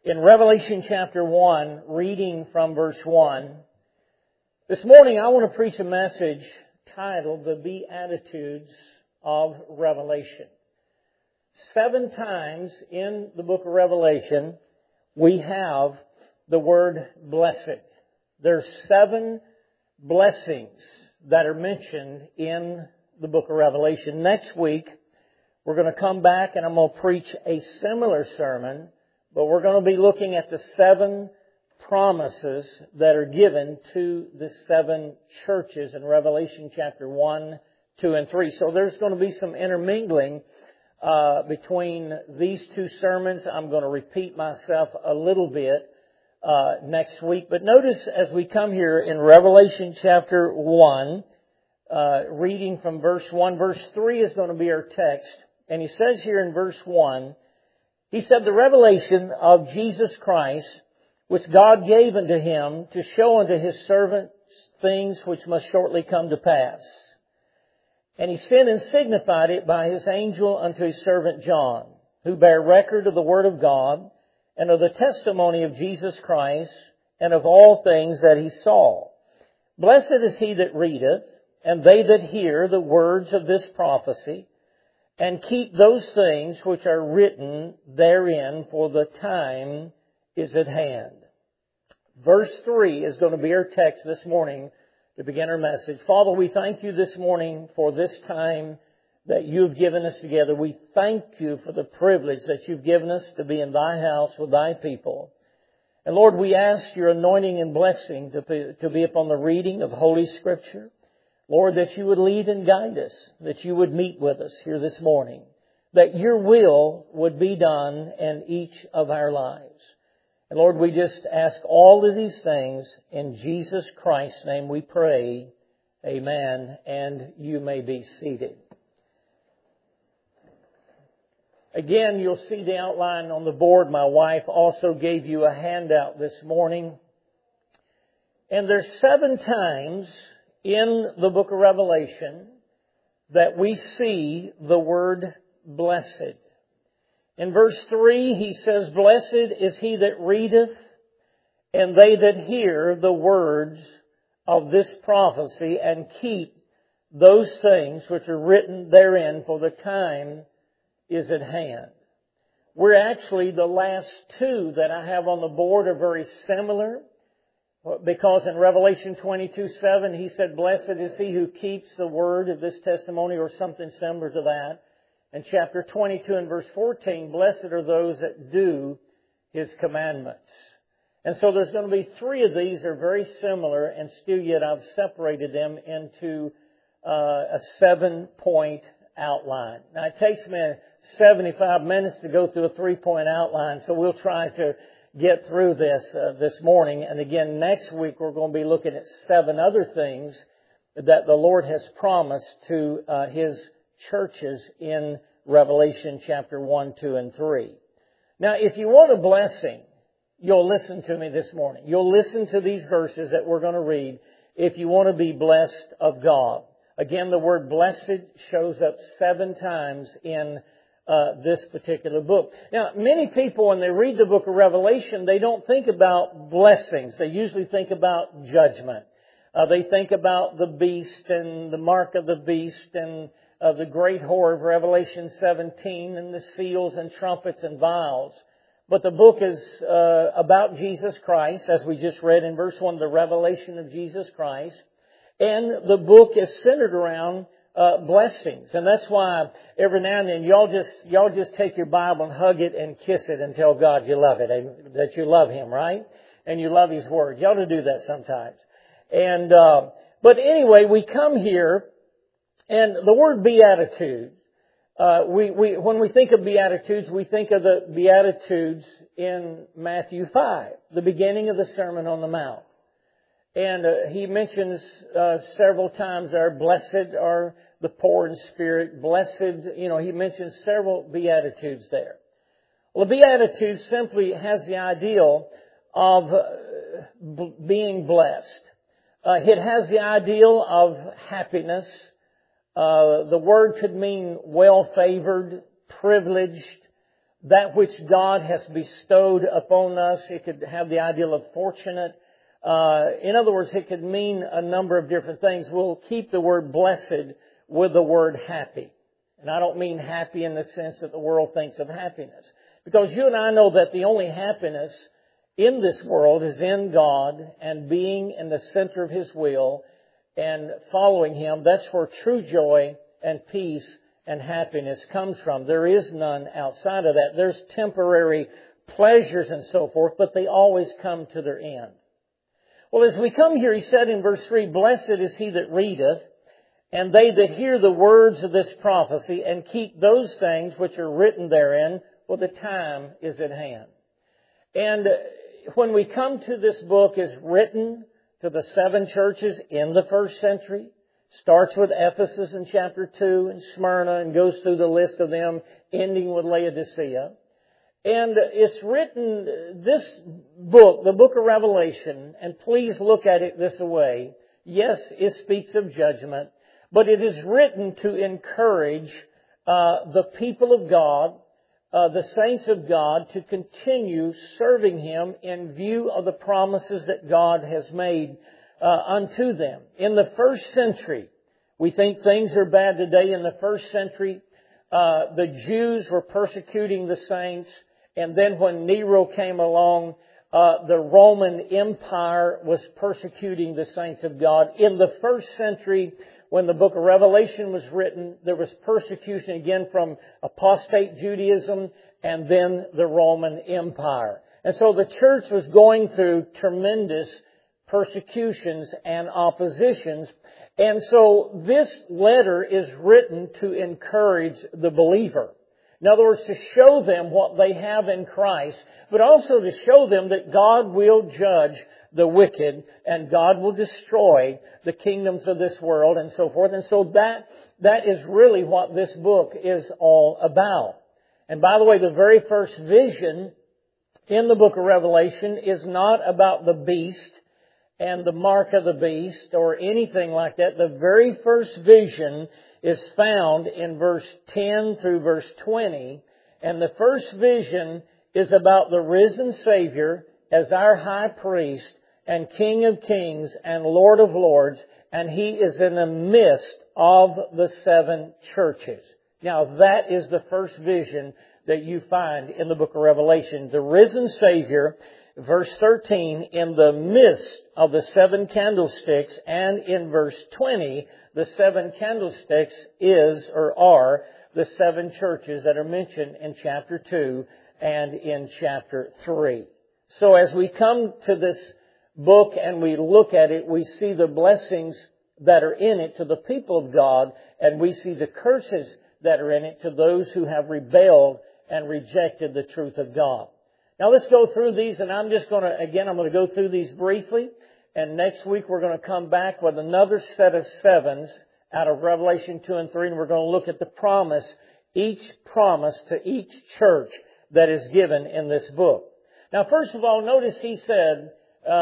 in Revelation chapter 1, reading from verse 1. This morning I want to preach a message titled The Beatitudes of Revelation. 7 times in the book of Revelation we have the word blessed. There's 7 blessings that are mentioned in the book of Revelation. Next week we're going to come back and I'm going to preach a similar sermon, but we're going to be looking at the 7 promises that are given to the 7 churches in Revelation chapter 1, 2, and 3. So there's going to be some intermingling between these 2 sermons. I'm going to repeat myself a little bit next week. But notice as we come here in Revelation chapter 1, reading from verse 1, verse 3 is going to be our text. And he says here in verse 1, he said, "The revelation of Jesus Christ, which God gave unto Him to show unto His servants things which must shortly come to pass. And He sent and signified it by His angel unto His servant John, who bare record of the Word of God, and of the testimony of Jesus Christ, and of all things that He saw. Blessed is he that readeth, and they that hear the words of this prophecy, and keep those things which are written therein, for the time is at hand." Verse 3 is going to be our text this morning to begin our message. Father, we thank You this morning for this time that You've given us together. We thank You for the privilege that You've given us to be in Thy house with Thy people. And Lord, we ask Your anointing and blessing to be upon the reading of Holy Scripture. Lord, that You would lead and guide us, that You would meet with us here this morning, that Your will would be done in each of our lives. And Lord, we just ask all of these things in Jesus Christ's name we pray. Amen. And you may be seated. Again, you'll see the outline on the board. My wife also gave you a handout this morning. And there's 7 times in the book of Revelation that we see the word blessed. In verse 3, he says, "Blessed is he that readeth, and they that hear the words of this prophecy, and keep those things which are written therein, for the time is at hand." We're actually, the last 2 that I have on the board are very similar, because in Revelation 22:7, he said, "Blessed is he who keeps the word of this testimony," or something similar to that. In chapter 22 and verse 14, "Blessed are those that do His commandments." And so there's going to be 3 of these that are very similar, and still yet I've separated them into a 7-point outline. Now it takes me 75 minutes to go through a 3-point outline, so we'll try to get through this morning. And again, next week we're going to be looking at 7 other things that the Lord has promised to His churches in Revelation chapter 1, 2, and 3. Now, if you want a blessing, you'll listen to me this morning. You'll listen to these verses that we're going to read if you want to be blessed of God. Again, the word blessed shows up 7 times in this particular book. Now, many people, when they read the book of Revelation, they don't think about blessings. They usually think about judgment. They think about the beast and the mark of the beast and the great whore of Revelation 17 and the seals and trumpets and vials. But the book is about Jesus Christ, as we just read in verse 1, the revelation of Jesus Christ. And the book is centered around blessings. And that's why every now and then y'all just take your Bible and hug it and kiss it and tell God you love it, and that you love Him, right? And you love His Word. You ought to do that sometimes. And but anyway, we come here, and the word beatitude, when we think of beatitudes, we think of the beatitudes in Matthew 5, the beginning of the Sermon on the Mount. And he mentions several times there, blessed are the poor in spirit, blessed, he mentions several beatitudes there. Well, the beatitude simply has the ideal of being blessed. It has the ideal of happiness. The word could mean well-favored, privileged, that which God has bestowed upon us. It could have the idea of fortunate. In other words, it could mean a number of different things. We'll keep the word blessed with the word happy. And I don't mean happy in the sense that the world thinks of happiness. Because you and I know that the only happiness in this world is in God and being in the center of His will and following Him. That's where true joy and peace and happiness comes from. There is none outside of that. There's temporary pleasures and so forth, but they always come to their end. Well, as we come here, he said in verse 3, "Blessed is he that readeth, and they that hear the words of this prophecy, and keep those things which are written therein, for the time is at hand." And when we come to this book, is written to the 7 churches in the first century. Starts with Ephesus in chapter 2 and Smyrna and goes through the list of them, ending with Laodicea. And it's written, this book, the book of Revelation, and please look at it this way. Yes, it speaks of judgment, but it is written to encourage the people of God, the saints of God, to continue serving Him in view of the promises that God has made unto them. In the first century, we think things are bad today. In the first century, the Jews were persecuting the saints. And then when Nero came along, the Roman Empire was persecuting the saints of God. In the first century, when the book of Revelation was written, there was persecution again from apostate Judaism and then the Roman Empire. And so the church was going through tremendous persecutions and oppositions. And so this letter is written to encourage the believer. In other words, to show them what they have in Christ, but also to show them that God will judge the wicked and God will destroy the kingdoms of this world and so forth. And so that is really what this book is all about. And by the way, the very first vision in the book of Revelation is not about the beast and the mark of the beast or anything like that. The very first vision is found in verse 10 through verse 20. And the first vision is about the risen Savior as our high priest and King of kings and Lord of lords. And He is in the midst of the 7 churches. Now that is the first vision that you find in the book of Revelation. The risen Savior, verse 13, in the midst of the 7 candlesticks, and in verse 20, the 7 candlesticks are the 7 churches that are mentioned in chapter 2 and in chapter 3. So as we come to this book and we look at it, we see the blessings that are in it to the people of God, and we see the curses that are in it to those who have rebelled and rejected the truth of God. Now let's go through these, and I'm going to go through these briefly. And next week we're going to come back with another set of 7s out of Revelation 2 and 3. And we're going to look at the promise, each promise to each church that is given in this book. Now first of all, notice he said,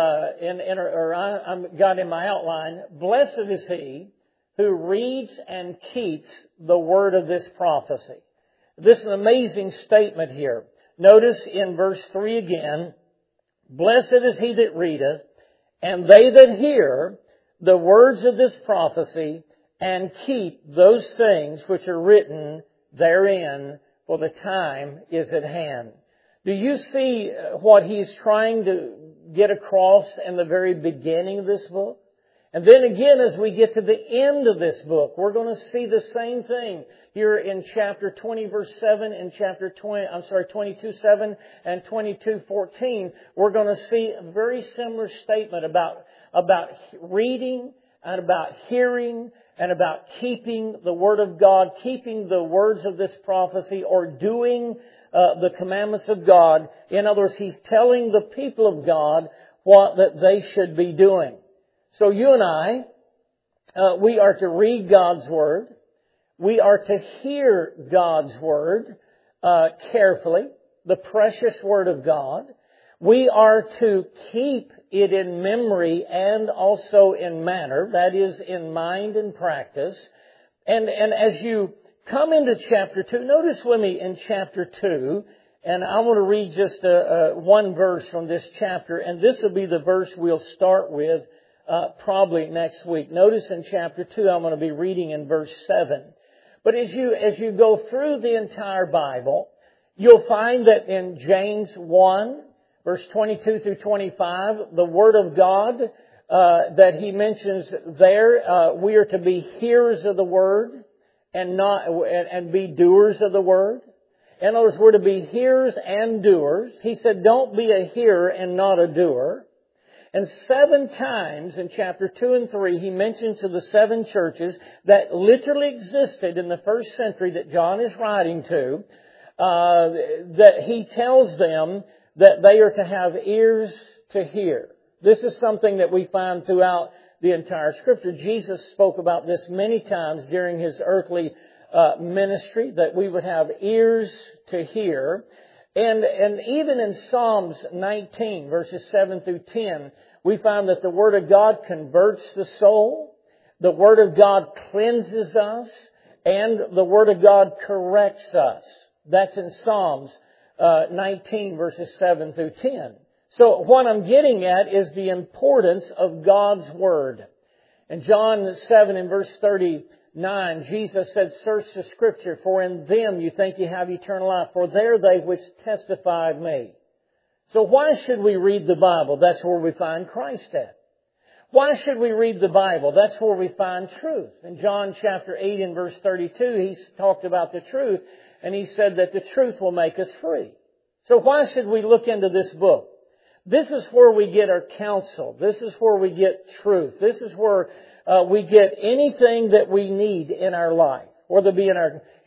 I got in my outline, "Blessed is he who reads and keeps the word of this prophecy." This is an amazing statement here. Notice in verse 3 again, "Blessed is he that readeth, and they that hear the words of this prophecy, and keep those things which are written therein, for the time is at hand." Do you see what he's trying to get across in the very beginning of this book? And then again, as we get to the end of this book, we're going to see the same thing here in chapter 20, verse 7, and 22:7 and 22:14. We're going to see a very similar statement about reading and about hearing and about keeping the Word of God, keeping the words of this prophecy, or doing the commandments of God. In other words, he's telling the people of God what that they should be doing. So you and I, we are to read God's Word. We are to hear God's Word carefully, the precious Word of God. We are to keep it in memory and also in manner, that is, in mind and practice. And as you come into chapter 2, notice with me in chapter 2 And I want to read just one verse from this chapter, and this will be the verse we'll start with probably next week. Notice in chapter 2, I'm going to be reading in verse 7. But as you go through the entire Bible, you'll find that in James 1, verse 22 through 25, the Word of God that he mentions there, we are to be hearers of the Word and be doers of the Word. In other words, we're to be hearers and doers. He said, don't be a hearer and not a doer. And 7 times in chapter 2 and 3, he mentions to the 7 churches that literally existed in the first century that John is writing to, that he tells them that they are to have ears to hear. This is something that we find throughout the entire Scripture. Jesus spoke about this many times during His earthly ministry, that we would have ears to hear. And even in Psalms 19, verses 7 through 10, we find that the Word of God converts the soul, the Word of God cleanses us, and the Word of God corrects us. That's in Psalms 19, verses 7 through 10. So what I'm getting at is the importance of God's Word. In John 7 and verse 39, Jesus said, search the Scripture, for in them you think you have eternal life, for they're they which testify of me. So why should we read the Bible? That's where we find Christ at. Why should we read the Bible? That's where we find truth. In John chapter 8 and verse 32, he talked about the truth, and he said that the truth will make us free. So why should we look into this book? This is where we get our counsel. This is where we get truth. This is where we get anything that we need in our life, whether it be in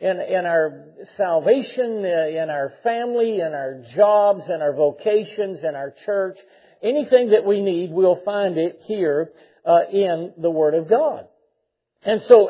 our salvation, in our family, in our jobs, in our vocations, in our church. Anything that we need, we'll find it here in the Word of God. And so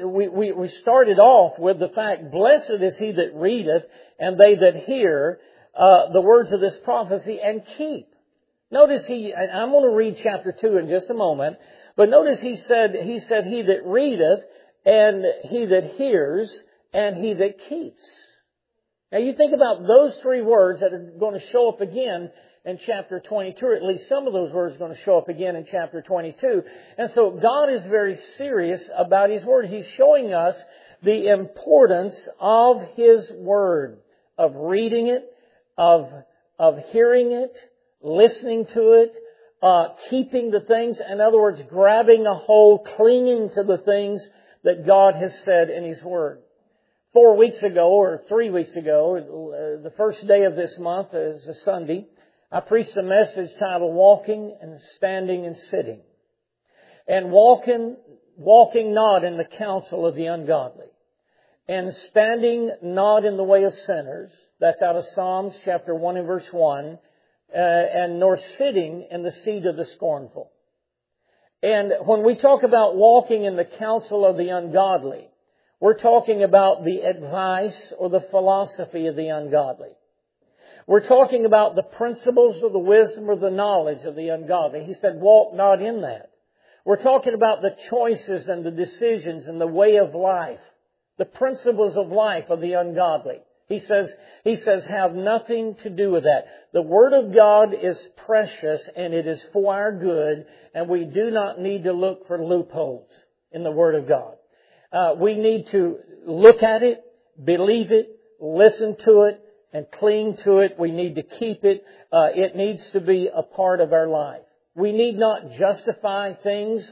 we started off with the fact, blessed is he that readeth, and they that hear the words of this prophecy and keep. Notice I'm going to read chapter 2 in just a moment, but notice he said he that readeth, and he that hears, and he that keeps. Now you think about those 3 words that are going to show up again in chapter 22, or at least some of those words are going to show up again in chapter 22. And so God is very serious about His Word. He's showing us the importance of His Word, of reading it, of hearing it, listening to it, keeping the things. In other words, grabbing a hold, clinging to the things that God has said in His Word. 4 weeks ago, or 3 weeks ago, the first day of this month is a Sunday, I preached a message titled Walking and Standing and Sitting. And walking not in the counsel of the ungodly. And standing not in the way of sinners. That's out of Psalms chapter 1 and verse 1. And nor sitting in the seat of the scornful. And when we talk about walking in the counsel of the ungodly, we're talking about the advice or the philosophy of the ungodly. We're talking about the principles of the wisdom or the knowledge of the ungodly. He said, walk not in that. We're talking about the choices and the decisions and the way of life, the principles of life of the ungodly. He says, have nothing to do with that. The Word of God is precious and it is for our good, and we do not need to look for loopholes in the Word of God. We need to look at it, believe it, listen to it, and cling to it. We need to keep it. It needs to be a part of our life. We need not justify things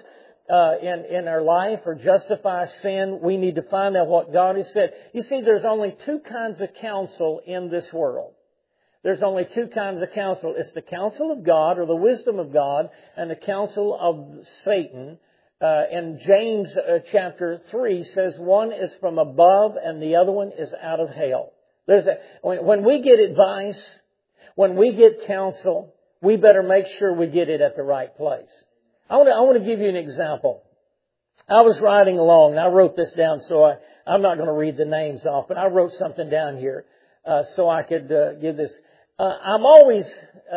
in our life or justify sin. We need to find out what God has said. You see, there's only 2 kinds of counsel in this world. There's only 2 kinds of counsel. It's the counsel of God or the wisdom of God and the counsel of Satan. And James chapter 3 says one is from above and the other one is out of hell. When we get advice, when we get counsel, we better make sure we get it at the right place. I want to give you an example. I was riding along, and I wrote this down, so I'm not going to read the names off, but I wrote something down here so I could give this. I'm always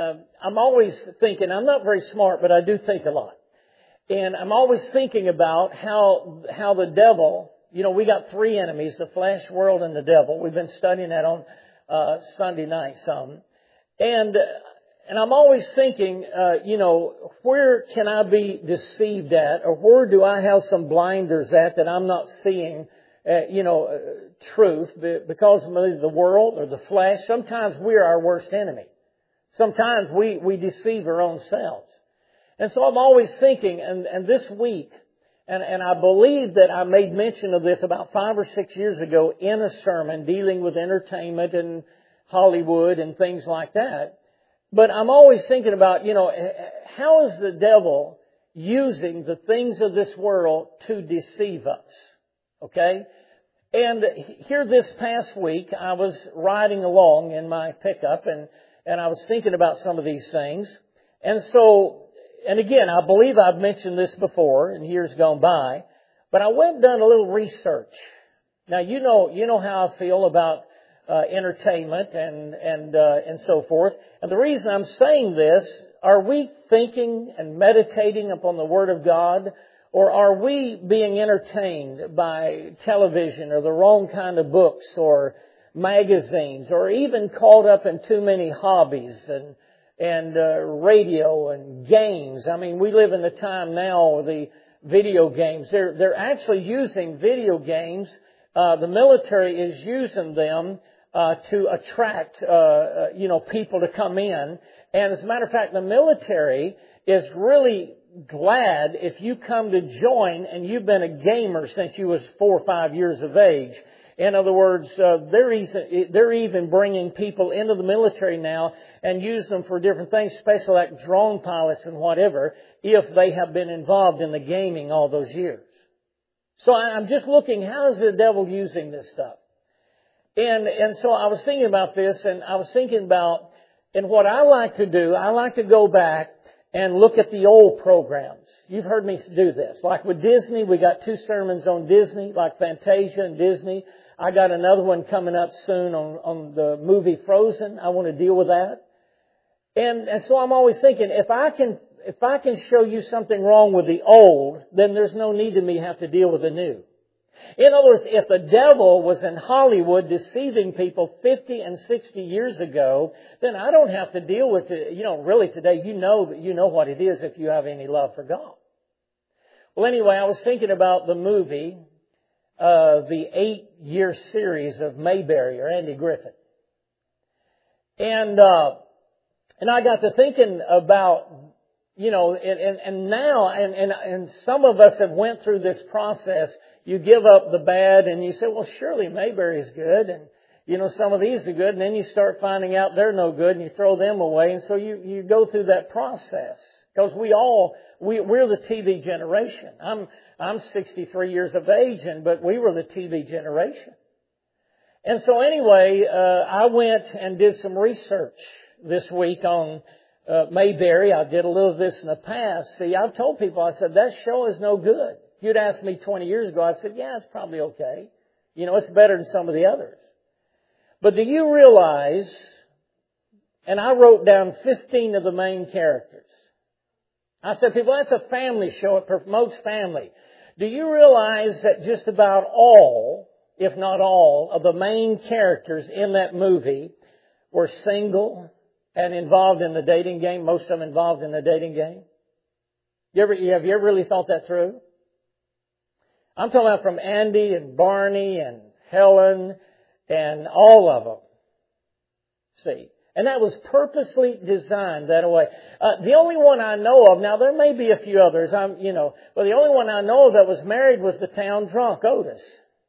thinking. I'm not very smart, but I do think a lot, and I'm always thinking about how the devil. You know, we got 3 enemies: the flesh, world, and the devil. We've been studying that on Sunday night some. And I'm always thinking, where can I be deceived at, or where do I have some blinders at that I'm not seeing, truth because of maybe the world or the flesh. Sometimes we're our worst enemy. Sometimes we deceive our own selves. And so I'm always thinking, and this week, and I believe that I made mention of this about 5 or 6 years ago in a sermon dealing with entertainment and Hollywood and things like that. But I'm always thinking about, how is the devil using the things of this world to deceive us? Okay? And here this past week, I was riding along in my pickup and I was thinking about some of these things. And again, I believe I've mentioned this before in years gone by, but I went and done a little research. Now, you know how I feel about entertainment and so forth. And the reason I'm saying this, are we thinking and meditating upon the Word of God, or are we being entertained by television or the wrong kind of books or magazines, or even caught up in too many hobbies and radio and games? I mean, we live in the time now of the video games. They're actually using video games. The military is using them to attract, people to come in. And as a matter of fact, the military is really glad if you come to join and you've been a gamer since you was 4 or 5 years of age. In other words, they're even bringing people into the military now and use them for different things, especially like drone pilots and whatever, if they have been involved in the gaming all those years. So I'm just looking, how is the devil using this stuff? And so I was thinking about this, and I was thinking about, and what I like to do, I like to go back and look at the old programs. You've heard me do this. Like with Disney, we got 2 sermons on Disney, like Fantasia and Disney. I got another one coming up soon on the movie Frozen. I want to deal with that. And so I'm always thinking, if I can show you something wrong with the old, then there's no need to me have to deal with the new. In other words, if the devil was in Hollywood deceiving people 50 and 60 years ago, then I don't have to deal with it. Really today, you know what it is if you have any love for God. Well, anyway, I was thinking about the movie, the 8-year series of Mayberry or Andy Griffith. And I got to thinking about, and now, and some of us have went through this process. You give up the bad and you say, well, surely Mayberry is good. And, some of these are good. And then you start finding out they're no good and you throw them away. And so you go through that process. Because we're the TV generation. I'm 63 years of age, but we were the TV generation. And so anyway, I went and did some research this week on Mayberry. I did a little of this in the past. See, I've told people, I said, that show is no good. If you'd asked me 20 years ago, I said, yeah, it's probably okay. It's better than some of the others. But do you realize, and I wrote down 15 of the main characters. I said, people, that's a family show. It promotes family. Do you realize that just about all, if not all, of the main characters in that movie were single and involved in the dating game? Most of them involved in the dating game. Have you ever really thought that through? I'm talking about from Andy and Barney and Helen and all of them. See? And that was purposely designed that way. The only one I know of, now there may be a few others, but the only one I know of that was married was the town drunk, Otis.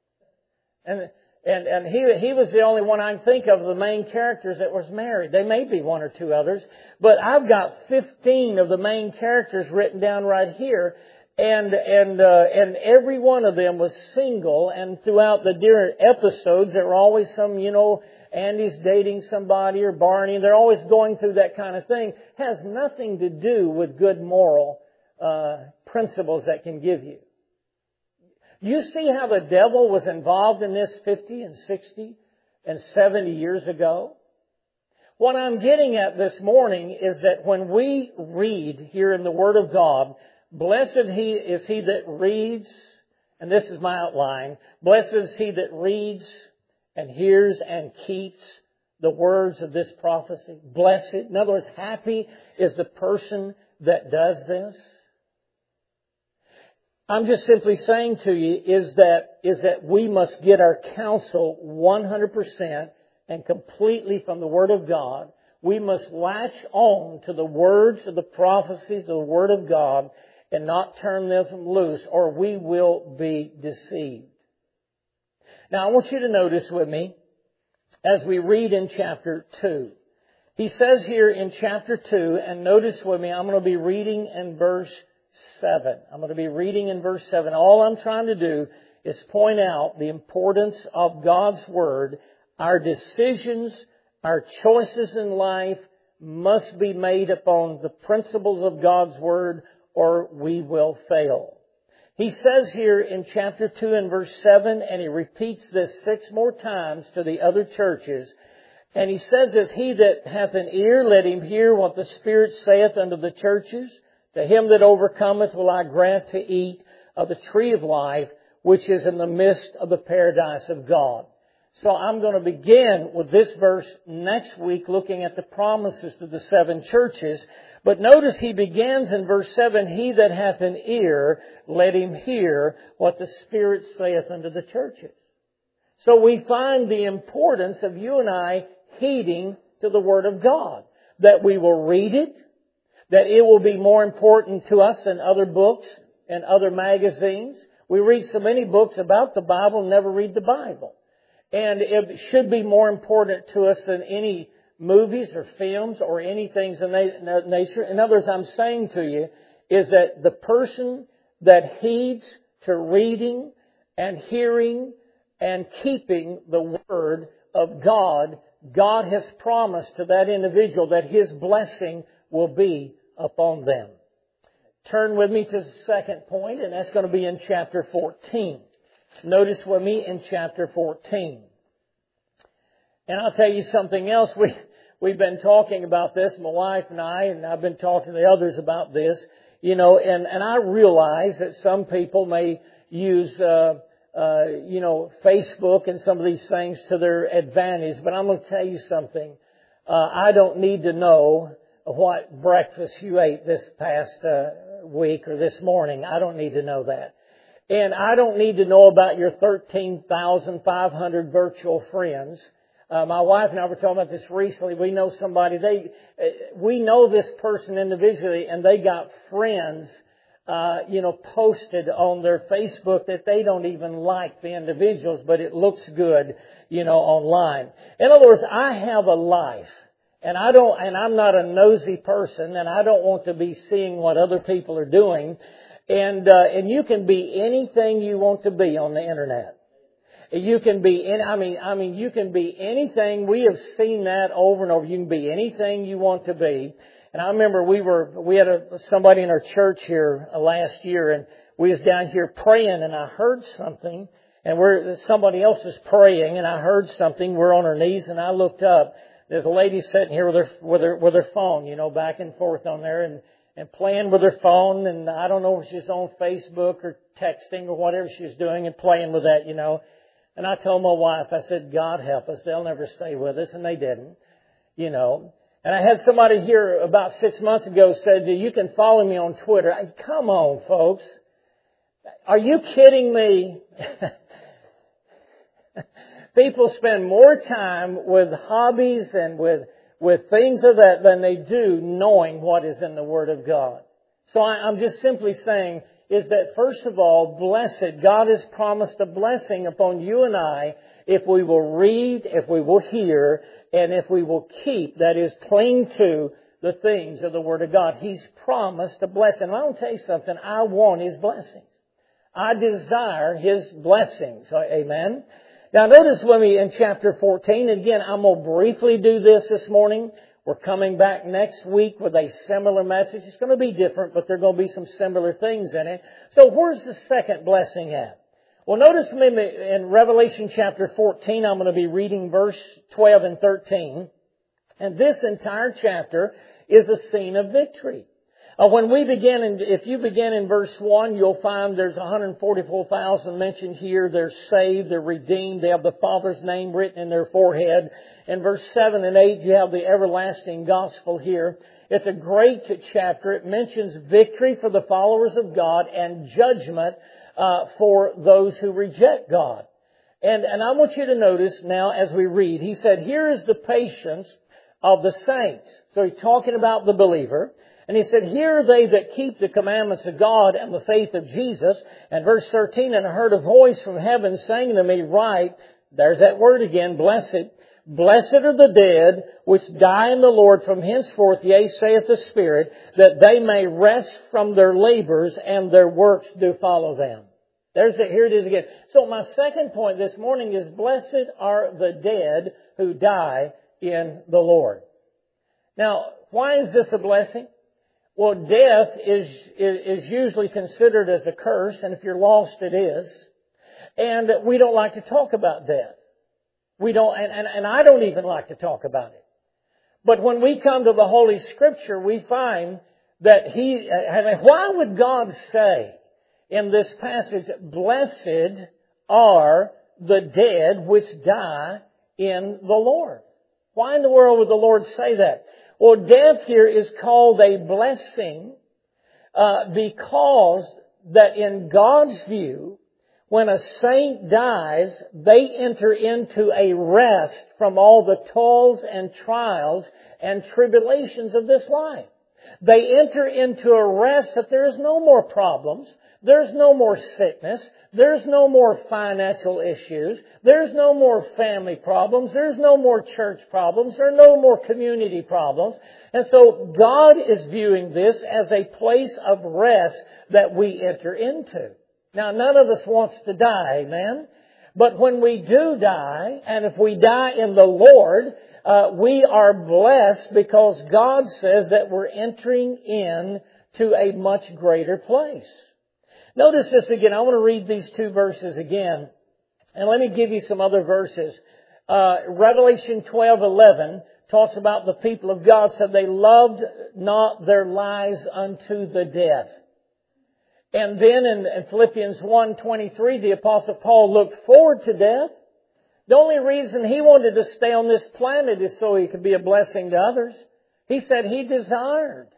And he was the only one I can think of the main characters that was married. There may be 1 or 2 others, but I've got 15 of the main characters written down right here. And every one of them was single, and throughout the different episodes, there were always some, Andy's dating somebody or Barney, and they're always going through that kind of thing. It has nothing to do with good moral principles that can give you. You see how the devil was involved in this 50 and 60 and 70 years ago? What I'm getting at this morning is that when we read here in the Word of God, blessed is he that reads, and this is my outline, blessed is he that reads and hears and keeps the words of this prophecy? Blessed. In other words, happy is the person that does this. I'm just simply saying to you is that we must get our counsel 100% and completely from the Word of God. We must latch on to the words of the prophecies of the Word of God and not turn them loose, or we will be deceived. Now I want you to notice with me as we read in chapter 2. He says here in chapter 2, and notice with me, I'm going to be reading in verse 7. I'm going to be reading in verse 7. All I'm trying to do is point out the importance of God's Word. Our decisions, our choices in life must be made upon the principles of God's Word, or we will fail. He says here in chapter 2 and verse 7, and he repeats this 6 more times to the other churches, and he says this, He that hath an ear, let him hear what the Spirit saith unto the churches. To him that overcometh will I grant to eat of the tree of life, which is in the midst of the paradise of God. So I'm going to begin with this verse next week, looking at the promises to the 7 churches. But notice he begins in verse 7, He that hath an ear, let him hear what the Spirit saith unto the churches. So we find the importance of you and I heeding to the Word of God. That we will read it, that it will be more important to us than other books and other magazines. We read so many books about the Bible and never read the Bible. And it should be more important to us than any movies or films or anything of that nature. In other words, I'm saying to you is that the person that heeds to reading and hearing and keeping the Word of God, God has promised to that individual that His blessing will be upon them. Turn with me to the second point, and that's going to be in chapter 14. Notice with me in chapter 14. And I'll tell you something else. We've been talking about this, my wife and I've been talking to the others about this, and I realize that some people may use, Facebook and some of these things to their advantage, but I'm going to tell you something. I don't need to know what breakfast you ate this past week or this morning. I don't need to know that. And I don't need to know about your 13,500 virtual friends. My wife and I were talking about this recently. We know somebody, we know this person individually, and they got friends, posted on their Facebook that they don't even like the individuals, but it looks good, online. In other words, I have a life, and I'm not a nosy person, and I don't want to be seeing what other people are doing. And you can be anything you want to be on the internet. You can be you can be anything. We have seen that over and over. You can be anything you want to be. And I remember we had somebody in our church here last year, and we was down here praying, and I heard something, and somebody else was praying, and I heard something. We're on our knees, and I looked up. There's a lady sitting here with her phone, back and forth on there, and playing with her phone, and I don't know if she's on Facebook or texting or whatever she's doing, and playing with that, And I told my wife, I said, God help us, they'll never stay with us, and they didn't, And I had somebody here about 6 months ago said, you can follow me on Twitter. Come on, folks. Are you kidding me? People spend more time with hobbies and with things of that than they do knowing what is in the Word of God. So I'm just simply saying is that first of all, blessed, God has promised a blessing upon you and I if we will read, if we will hear, and if we will keep, that is, cling to the things of the Word of God. He's promised a blessing. And I'll tell you something, I want His blessings. I desire His blessings. Amen? Now notice with me in chapter 14, again, I'm going to briefly do this morning. We're coming back next week with a similar message. It's going to be different, but there are going to be some similar things in it. So where's the second blessing at? Well, notice with me in Revelation chapter 14, I'm going to be reading verse 12 and 13. And this entire chapter is a scene of victory. If you begin in verse 1, you'll find there's 144,000 mentioned here. They're saved, they're redeemed, they have the Father's name written in their forehead. In verse 7 and 8, you have the everlasting gospel here. It's a great chapter. It mentions victory for the followers of God and judgment for those who reject God. And I want you to notice now as we read, he said, here is the patience of the saints. So he's talking about the believer. And he said, here are they that keep the commandments of God and the faith of Jesus. And verse 13, and I heard a voice from heaven saying to me, write, there's that word again, blessed. Blessed are the dead which die in the Lord from henceforth, yea, saith the Spirit, that they may rest from their labors and their works do follow them. Here it is again. So my second point this morning is blessed are the dead who die in the Lord. Now, why is this a blessing? Well, death is usually considered as a curse, and if you're lost, it is. And we don't like to talk about death. We don't, and I don't even like to talk about it. But when we come to the Holy Scripture, we find that why would God say in this passage, blessed are the dead which die in the Lord? Why in the world would the Lord say that? Well, death here is called a blessing because that in God's view, when a saint dies, they enter into a rest from all the toils and trials and tribulations of this life. They enter into a rest that there is no more problems. There's no more sickness. There's no more financial issues. There's no more family problems. There's no more church problems. There are no more community problems. And so God is viewing this as a place of rest that we enter into. Now, none of us wants to die, amen? But when we do die, and if we die in the Lord, we are blessed because God says that we're entering in to a much greater place. Notice this again. I want to read these two verses again. And let me give you some other verses. Revelation 12:11 talks about the people of God said they loved not their lives unto the death. And then in Philippians 1:23, the Apostle Paul looked forward to death. The only reason he wanted to stay on this planet is so he could be a blessing to others. He said he desired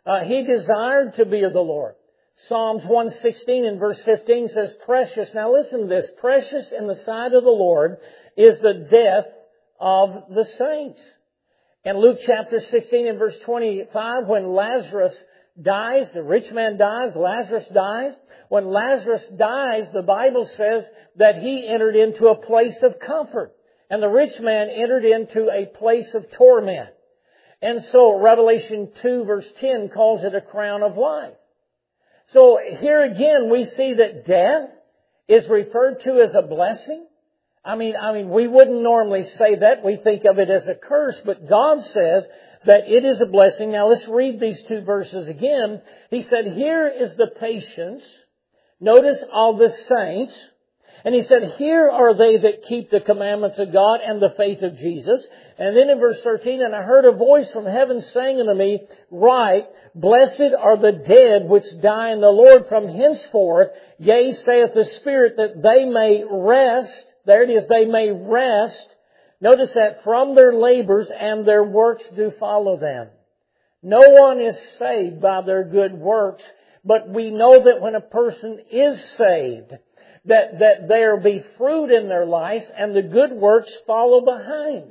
to be of the Lord. Psalms 116 and verse 15 says, precious, now listen to this, precious in the sight of the Lord is the death of the saints. And Luke chapter 16 and verse 25, when Lazarus dies, the rich man dies, Lazarus dies. When Lazarus dies, the Bible says that he entered into a place of comfort. And the rich man entered into a place of torment. And so Revelation 2 verse 10 calls it a crown of life. So here again we see that death is referred to as a blessing. I mean, we wouldn't normally say that. We think of it as a curse, but God says that it is a blessing. Now let's read these two verses again. He said, here is the patience, notice, of the saints. And he said, here are they that keep the commandments of God and the faith of Jesus. And then in verse 13, and I heard a voice from heaven saying unto me, write, blessed are the dead which die in the Lord from henceforth, yea, saith the Spirit, that they may rest. There it is, they may rest. Notice that from their labors and their works do follow them. No one is saved by their good works, but we know that when a person is saved, that there will be fruit in their life and the good works follow behind.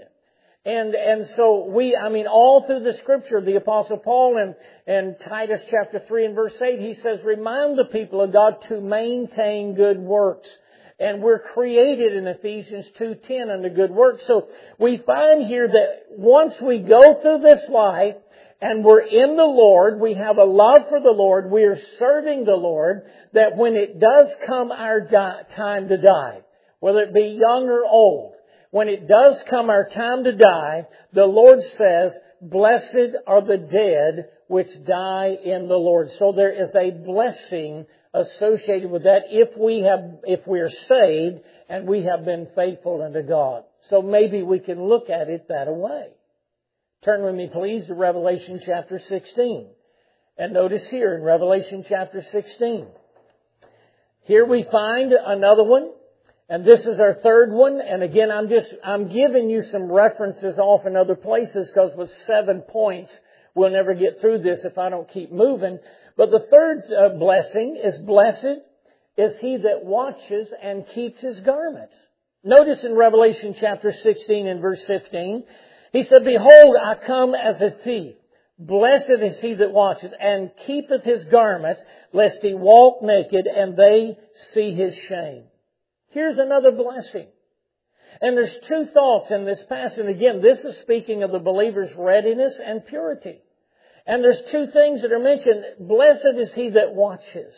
And so all through the Scripture, the Apostle Paul in Titus chapter 3 and verse 8, he says, remind the people of God to maintain good works. And we're created in Ephesians 2:10 unto good works. So we find here that once we go through this life and we're in the Lord, we have a love for the Lord, we are serving the Lord, that when it does come our time to die, whether it be young or old, when it does come our time to die, the Lord says, blessed are the dead which die in the Lord. So there is a blessing associated with that if we are saved and we have been faithful unto God. So maybe we can look at it that way. Turn with me please to Revelation chapter 16. And notice here in Revelation chapter 16. Here we find another one. And this is our third one. And again, I'm giving you some references off in other places because with 7 points, we'll never get through this if I don't keep moving. But the third blessing is blessed is he that watches and keeps his garments. Notice in Revelation chapter 16 and verse 15, he said, Behold, I come as a thief. Blessed is he that watches and keepeth his garments, lest he walk naked and they see his shame. Here's another blessing. And there's two thoughts in this passage. Again, this is speaking of the believer's readiness and purity. And there's two things that are mentioned. Blessed is he that watches.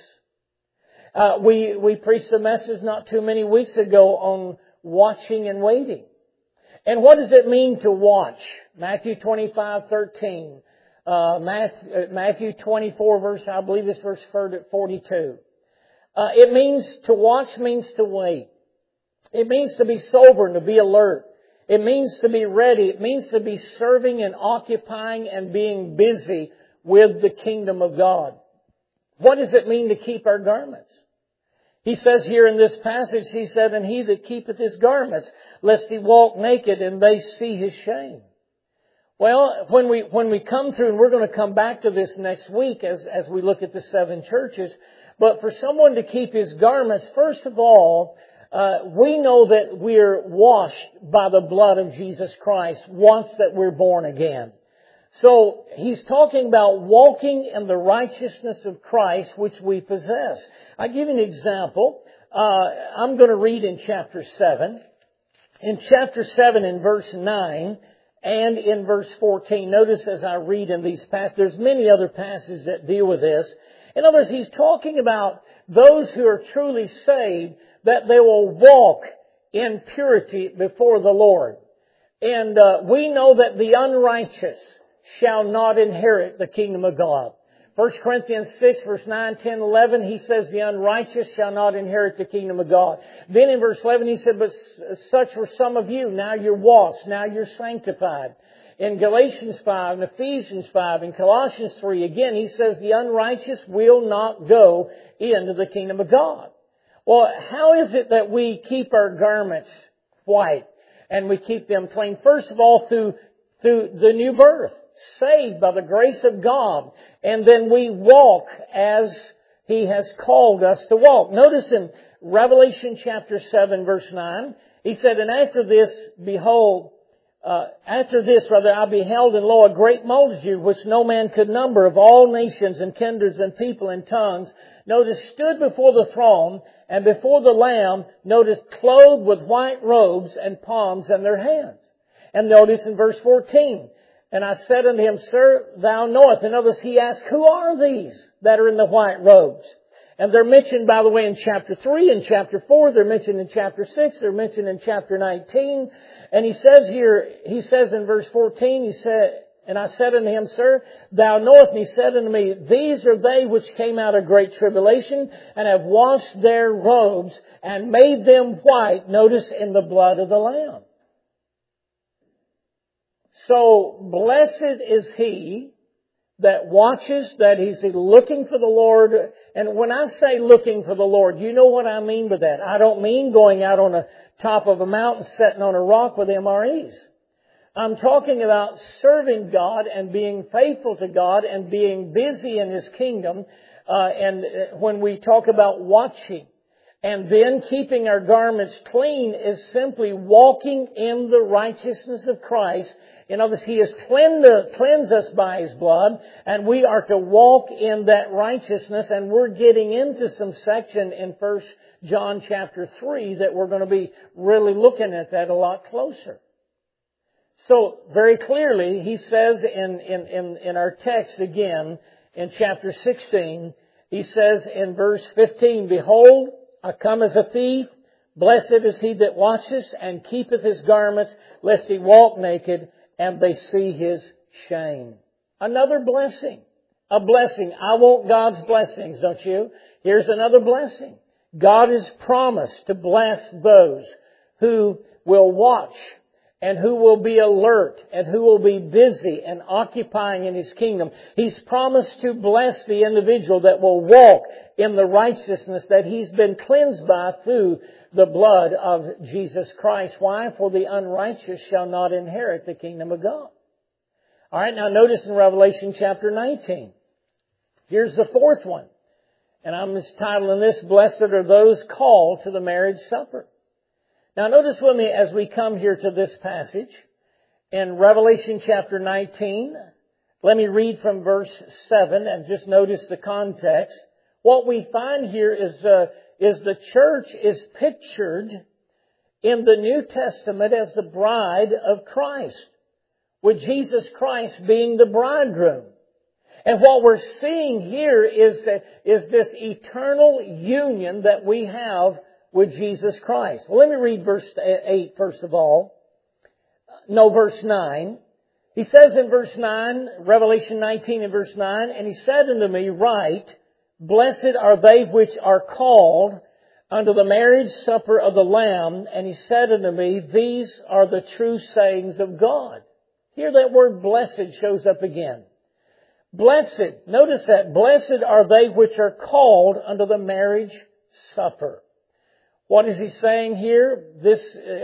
We preached a message not too many weeks ago on watching and waiting. And what does it mean to watch? Matthew 25:13. Matthew 24 verse, I believe it's verse 42. It means to watch means to wait. It means to be sober and to be alert. It means to be ready. It means to be serving and occupying and being busy with the kingdom of God. What does it mean to keep our garments? He says here in this passage, he said, And he that keepeth his garments, lest he walk naked and they see his shame. Well, when we come through, and we're going to come back to this next week as we look at the 7 churches, but for someone to keep his garments, first of all, we know that we're washed by the blood of Jesus Christ once that we're born again. So he's talking about walking in the righteousness of Christ which we possess. I'll give you an example. I'm going to read in chapter 7. In chapter 7 in verse 9 and in verse 14. Notice as I read in these passages, there's many other passages that deal with this. In other words, he's talking about those who are truly saved, that they will walk in purity before the Lord. And we know that the unrighteous shall not inherit the kingdom of God. 1 Corinthians 6 verse 9, 10, 11, he says the unrighteous shall not inherit the kingdom of God. Then in verse 11 he said, But such were some of you. Now you're washed. Now you're sanctified. In Galatians 5, in Ephesians 5, in Colossians 3, again he says the unrighteous will not go into the kingdom of God. Well, how is it that we keep our garments white and we keep them clean? First of all, through the new birth, saved by the grace of God, and then we walk as He has called us to walk. Notice in Revelation chapter 7 verse 9, he said, And after this, I beheld, and lo, a great multitude, which no man could number, of all nations and kindreds and people and tongues, notice, stood before the throne and before the Lamb, notice, clothed with white robes and palms in their hands. And notice in verse 14, And I said unto him, Sir, thou knowest. And notice he asked, Who are these that are in the white robes? And they're mentioned, by the way, in chapter 3 and chapter 4. They're mentioned in chapter 6. They're mentioned in chapter 19. And he says in verse 14, he said, And I said unto him, Sir, thou knowest. And he said unto me, These are they which came out of great tribulation and have washed their robes and made them white, notice, in the blood of the Lamb. So, blessed is he that watches, that he's looking for the Lord. And when I say looking for the Lord, you know what I mean by that. I don't mean going out on the top of a mountain, sitting on a rock with MREs. I'm talking about serving God and being faithful to God and being busy in His kingdom. And when we talk about watching and then keeping our garments clean is simply walking in the righteousness of Christ. In other words, He has cleansed us by His blood, and we are to walk in that righteousness. And we're getting into some section in 1 John chapter 3 that we're going to be really looking at that a lot closer. So, very clearly, he says in our text again, in chapter 16, he says in verse 15, Behold, I come as a thief. Blessed is he that watcheth and keepeth his garments, lest he walk naked, and they see his shame. Another blessing. A blessing. I want God's blessings, don't you? Here's another blessing. God has promised to bless those who will watch and who will be alert and who will be busy and occupying in His kingdom. He's promised to bless the individual that will walk in the righteousness that he's been cleansed by through the blood of Jesus Christ. Why? For the unrighteous shall not inherit the kingdom of God. All right, now notice in Revelation chapter 19. Here's the fourth one. And I'm just titling this, Blessed are those called to the marriage supper. Now notice with me as we come here to this passage in Revelation chapter 19. Let me read from verse 7 and just notice the context. What we find here is the church is pictured in the New Testament as the bride of Christ, with Jesus Christ being the bridegroom. And what we're seeing here is this eternal union that we have with Jesus Christ. Well, let me read verse 8 first of all. No, verse 9. He says in verse 9, Revelation 19 and verse 9, and He said unto me, Write, Blessed are they which are called unto the marriage supper of the Lamb. And He said unto me, These are the true sayings of God. Here that word blessed shows up again. Blessed, notice that, blessed are they which are called unto the marriage supper. What is He saying here? This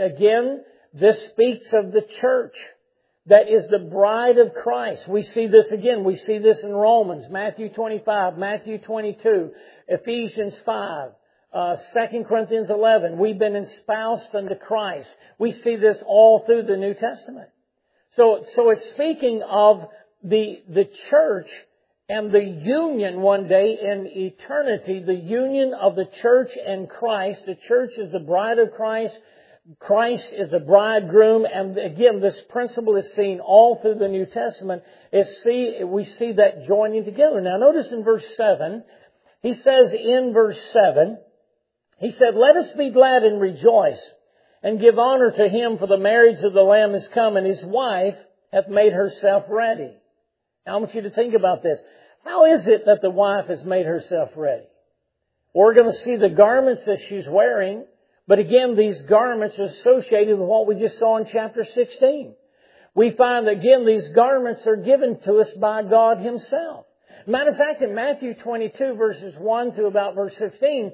speaks of the church that is the bride of Christ. We see this again. We see this in Romans, Matthew 25, Matthew 22, Ephesians 5, 2 Corinthians 11. We've been espoused unto Christ. We see this all through the New Testament. So it's speaking of the church and the union one day in eternity, the union of the church and Christ. The church is the bride of Christ. Christ is the bridegroom. And again, this principle is seen all through the New Testament. We see that joining together. Now notice in verse 7, he says in verse 7, he said, Let us be glad and rejoice and give honor to Him, for the marriage of the Lamb is come, and His wife hath made herself ready. Now I want you to think about this. How is it that the wife has made herself ready? We're going to see the garments that she's wearing. But again, these garments are associated with what we just saw in chapter 16. We find that again, these garments are given to us by God Himself. Matter of fact, in Matthew 22 verses 1 to about verse 15,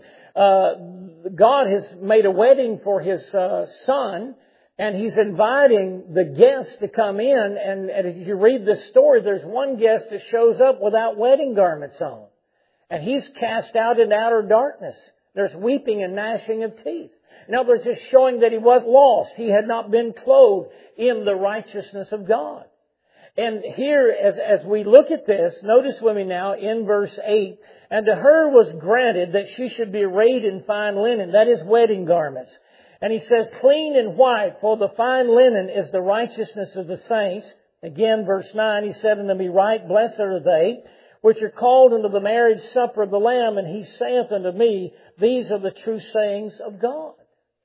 God has made a wedding for His Son, and He's inviting the guests to come in. And as you read this story, there's one guest that shows up without wedding garments on. And he's cast out in outer darkness. There's weeping and gnashing of teeth. In other words, it's showing that he was lost. He had not been clothed in the righteousness of God. And here, as we look at this, notice with me now in verse 8, and to her was granted that she should be arrayed in fine linen, that is wedding garments. And he says, clean and white, for the fine linen is the righteousness of the saints. Again, verse 9, he said unto me, Right, blessed are they which are called unto the marriage supper of the Lamb. And He saith unto me, These are the true sayings of God.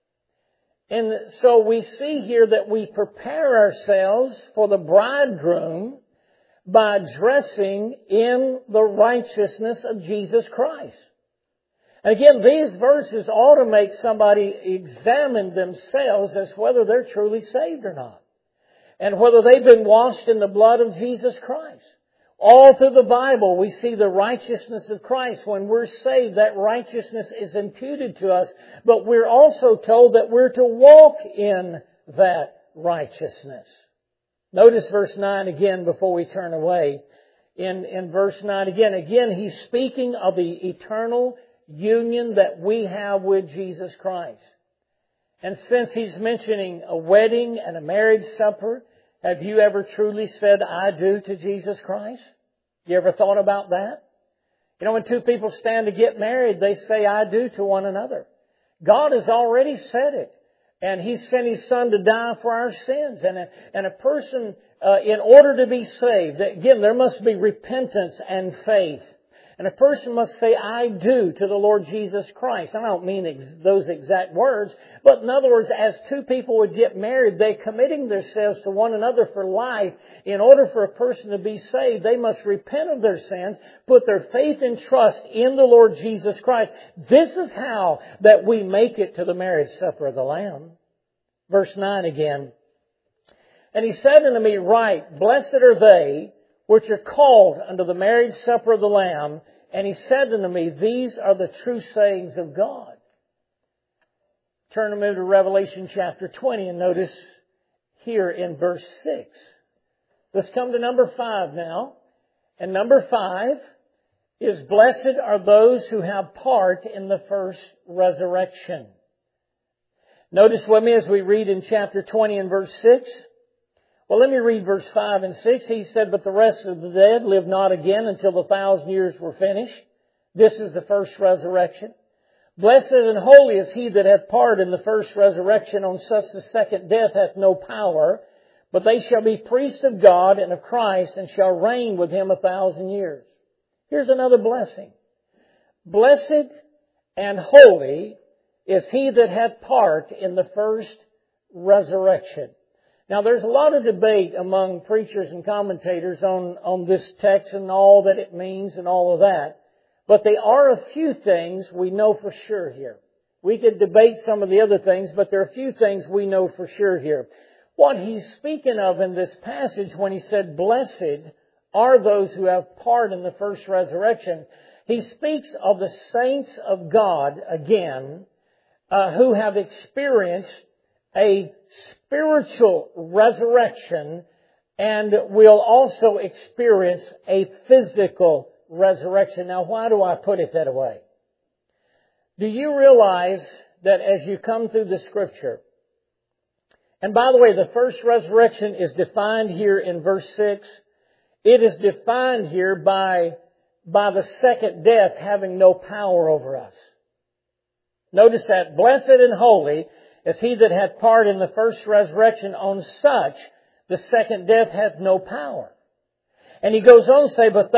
And so we see here that we prepare ourselves for the bridegroom by dressing in the righteousness of Jesus Christ. And again, these verses ought to make somebody examine themselves as whether they're truly saved or not. And whether they've been washed in the blood of Jesus Christ. All through the Bible, we see the righteousness of Christ. When we're saved, that righteousness is imputed to us. But we're also told that we're to walk in that righteousness. Notice verse 9 again before we turn away. In verse 9 again, he's speaking of the eternal union that we have with Jesus Christ. And since he's mentioning a wedding and a marriage supper, have you ever truly said, I do to Jesus Christ? You ever thought about that? You know, when two people stand to get married, they say, I do to one another. God has already said it. And He sent His Son to die for our sins. And a person, in order to be saved, again, there must be repentance and faith. And a person must say, I do to the Lord Jesus Christ. I don't mean those exact words, but in other words, as two people would get married, they're committing themselves to one another for life. In order for a person to be saved, they must repent of their sins, put their faith and trust in the Lord Jesus Christ. This is how that we make it to the marriage supper of the Lamb. Verse 9 again. And He said unto me, Write, Blessed are they which are called unto the marriage supper of the Lamb. And He said unto me, These are the true sayings of God. Turn a minute to Revelation chapter 20 and notice here in verse 6. Let's come to number 5 now. And number 5 is, Blessed are those who have part in the first resurrection. Notice with me as we read in chapter 20 and verse 6. Well, let me read verse 5 and 6. He said, But the rest of the dead live not again until the 1,000 years were finished. This is the first resurrection. Blessed and holy is he that hath part in the first resurrection. On such the second death hath no power. But they shall be priests of God and of Christ, and shall reign with Him 1,000 years. Here's another blessing. Blessed and holy is he that hath part in the first resurrection. Now, there's a lot of debate among preachers and commentators on this text and all that it means and all of that. But there are a few things we know for sure here. We could debate some of the other things, but there are a few things we know for sure here. What He's speaking of in this passage when He said, Blessed are those who have part in the first resurrection, He speaks of the saints of God, again, who have experienced a spiritual resurrection and will also experience a physical resurrection. Now, why do I put it that way? Do you realize that as you come through the Scripture, and by the way, the first resurrection is defined here in verse 6. It is defined here by the second death having no power over us. Notice that, Blessed and holy is he that hath part in the first resurrection. On such the second death hath no power. And he goes on to say, but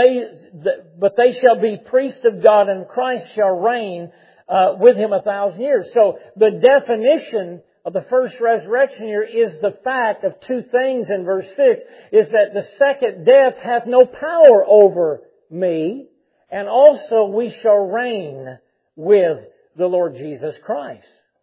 they shall be priests of God, and Christ shall reign with Him 1,000 years. So the definition of the first resurrection here is the fact of two things in verse 6, is that the second death hath no power over me, and also we shall reign with the Lord Jesus Christ.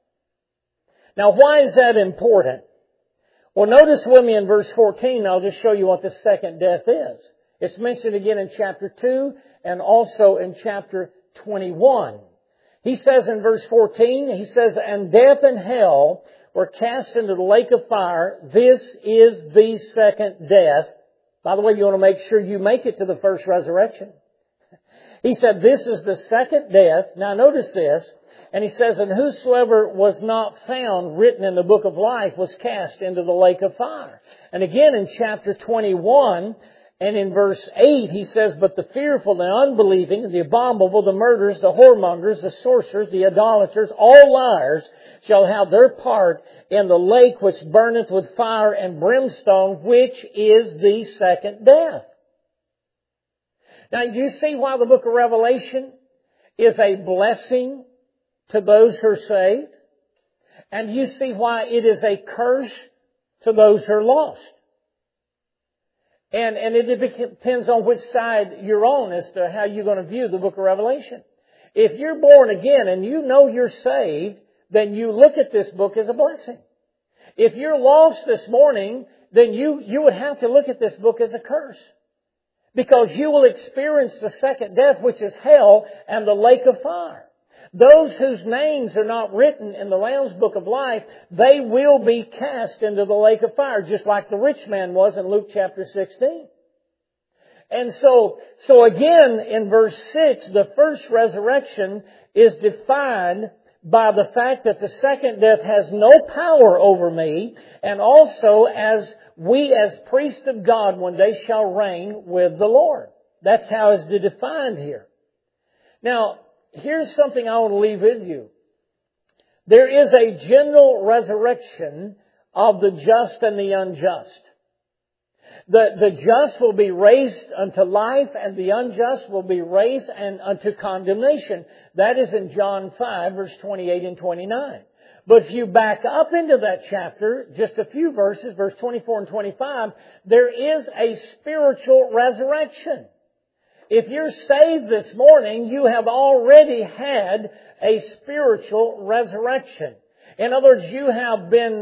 Now, why is that important? Well, notice with me in verse 14, I'll just show you what the second death is. It's mentioned again in chapter 2 and also in chapter 21. He says in verse 14, he says, And death and hell were cast into the lake of fire. This is the second death. By the way, you want to make sure you make it to the first resurrection. He said, This is the second death. Now notice this. And he says, And whosoever was not found written in the book of life was cast into the lake of fire. And again in chapter 21 and in verse 8, he says, But the fearful, the unbelieving, the abominable, the murderers, the whoremongers, the sorcerers, the idolaters, all liars shall have their part in the lake which burneth with fire and brimstone, which is the second death. Now, do you see why the book of Revelation is a blessing to those who are saved? And you see why it is a curse to those who are lost. And it depends on which side you're on as to how you're going to view the book of Revelation. If you're born again and you know you're saved, then you look at this book as a blessing. If you're lost this morning, then you would have to look at this book as a curse. Because you will experience the second death, which is hell and the lake of fire. Those whose names are not written in the Lamb's book of life, they will be cast into the lake of fire, just like the rich man was in Luke chapter 16. And so again, in verse 6, the first resurrection is defined by the fact that the second death has no power over me, and also as we as priests of God one day shall reign with the Lord. That's how it's defined here. Now, here's something I want to leave with you. There is a general resurrection of the just and the unjust. The just will be raised unto life, and the unjust will be raised unto condemnation. That is in John 5, verse 28 and 29. But if you back up into that chapter, just a few verses, verse 24 and 25, there is a spiritual resurrection. If you're saved this morning, you have already had a spiritual resurrection. In other words, you have been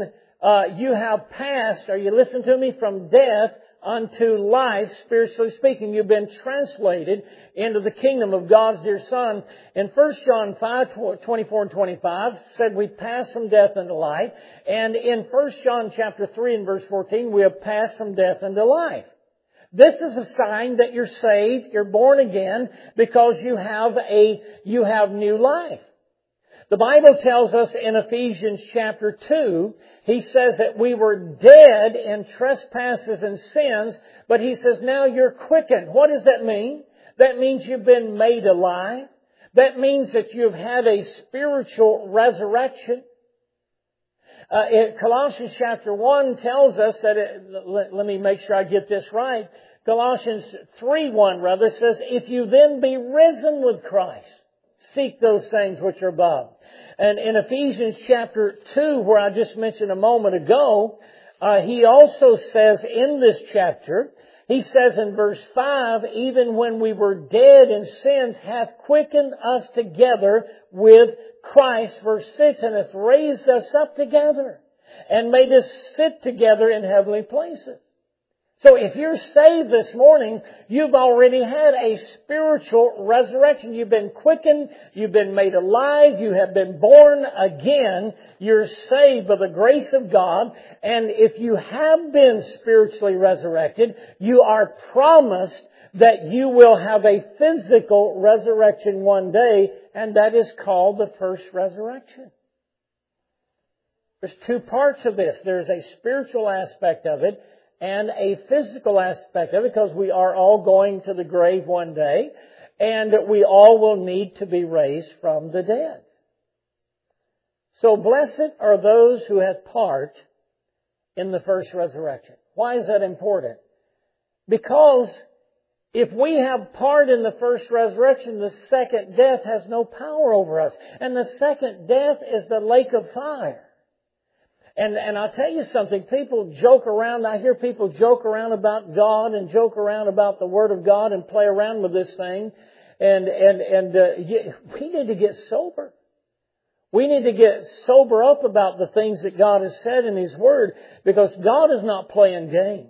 You have passed, are you listening to me, from death unto life, spiritually speaking. You've been translated into the kingdom of God's dear Son. In 1 John 5:24 and 25 said we pass from death unto life. And in 1 John chapter 3 and verse 14, we have passed from death unto life. This is a sign that you're saved, you're born again, because you have new life. The Bible tells us in Ephesians chapter 2, He says that we were dead in trespasses and sins, but He says now you're quickened. What does that mean? That means you've been made alive. That means that you've had a spiritual resurrection. Colossians chapter 1 tells us that, let me make sure I get this right. Colossians 3:1 rather says, if you then be risen with Christ, seek those things which are above. And in Ephesians chapter 2, where I just mentioned a moment ago, he also says in this chapter, he says in verse 5, even when we were dead in sins, hath quickened us together with Christ, verse 6, and hath raised us up together and made us sit together in heavenly places. So if you're saved this morning, you've already had a spiritual resurrection. You've been quickened. You've been made alive. You have been born again. You're saved by the grace of God. And if you have been spiritually resurrected, you are promised that you will have a physical resurrection one day, and that is called the first resurrection. There's two parts of this. There's a spiritual aspect of it and a physical aspect of it, because we are all going to the grave one day, and we all will need to be raised from the dead. So blessed are those who have part in the first resurrection. Why is that important? Because if we have part in the first resurrection, the second death has no power over us. And the second death is the lake of fire. And I'll tell you something, people joke around, I hear people joke around about God and joke around about the Word of God and play around with this thing. And we need to get sober. We need to get sober up about the things that God has said in His Word, because God is not playing games.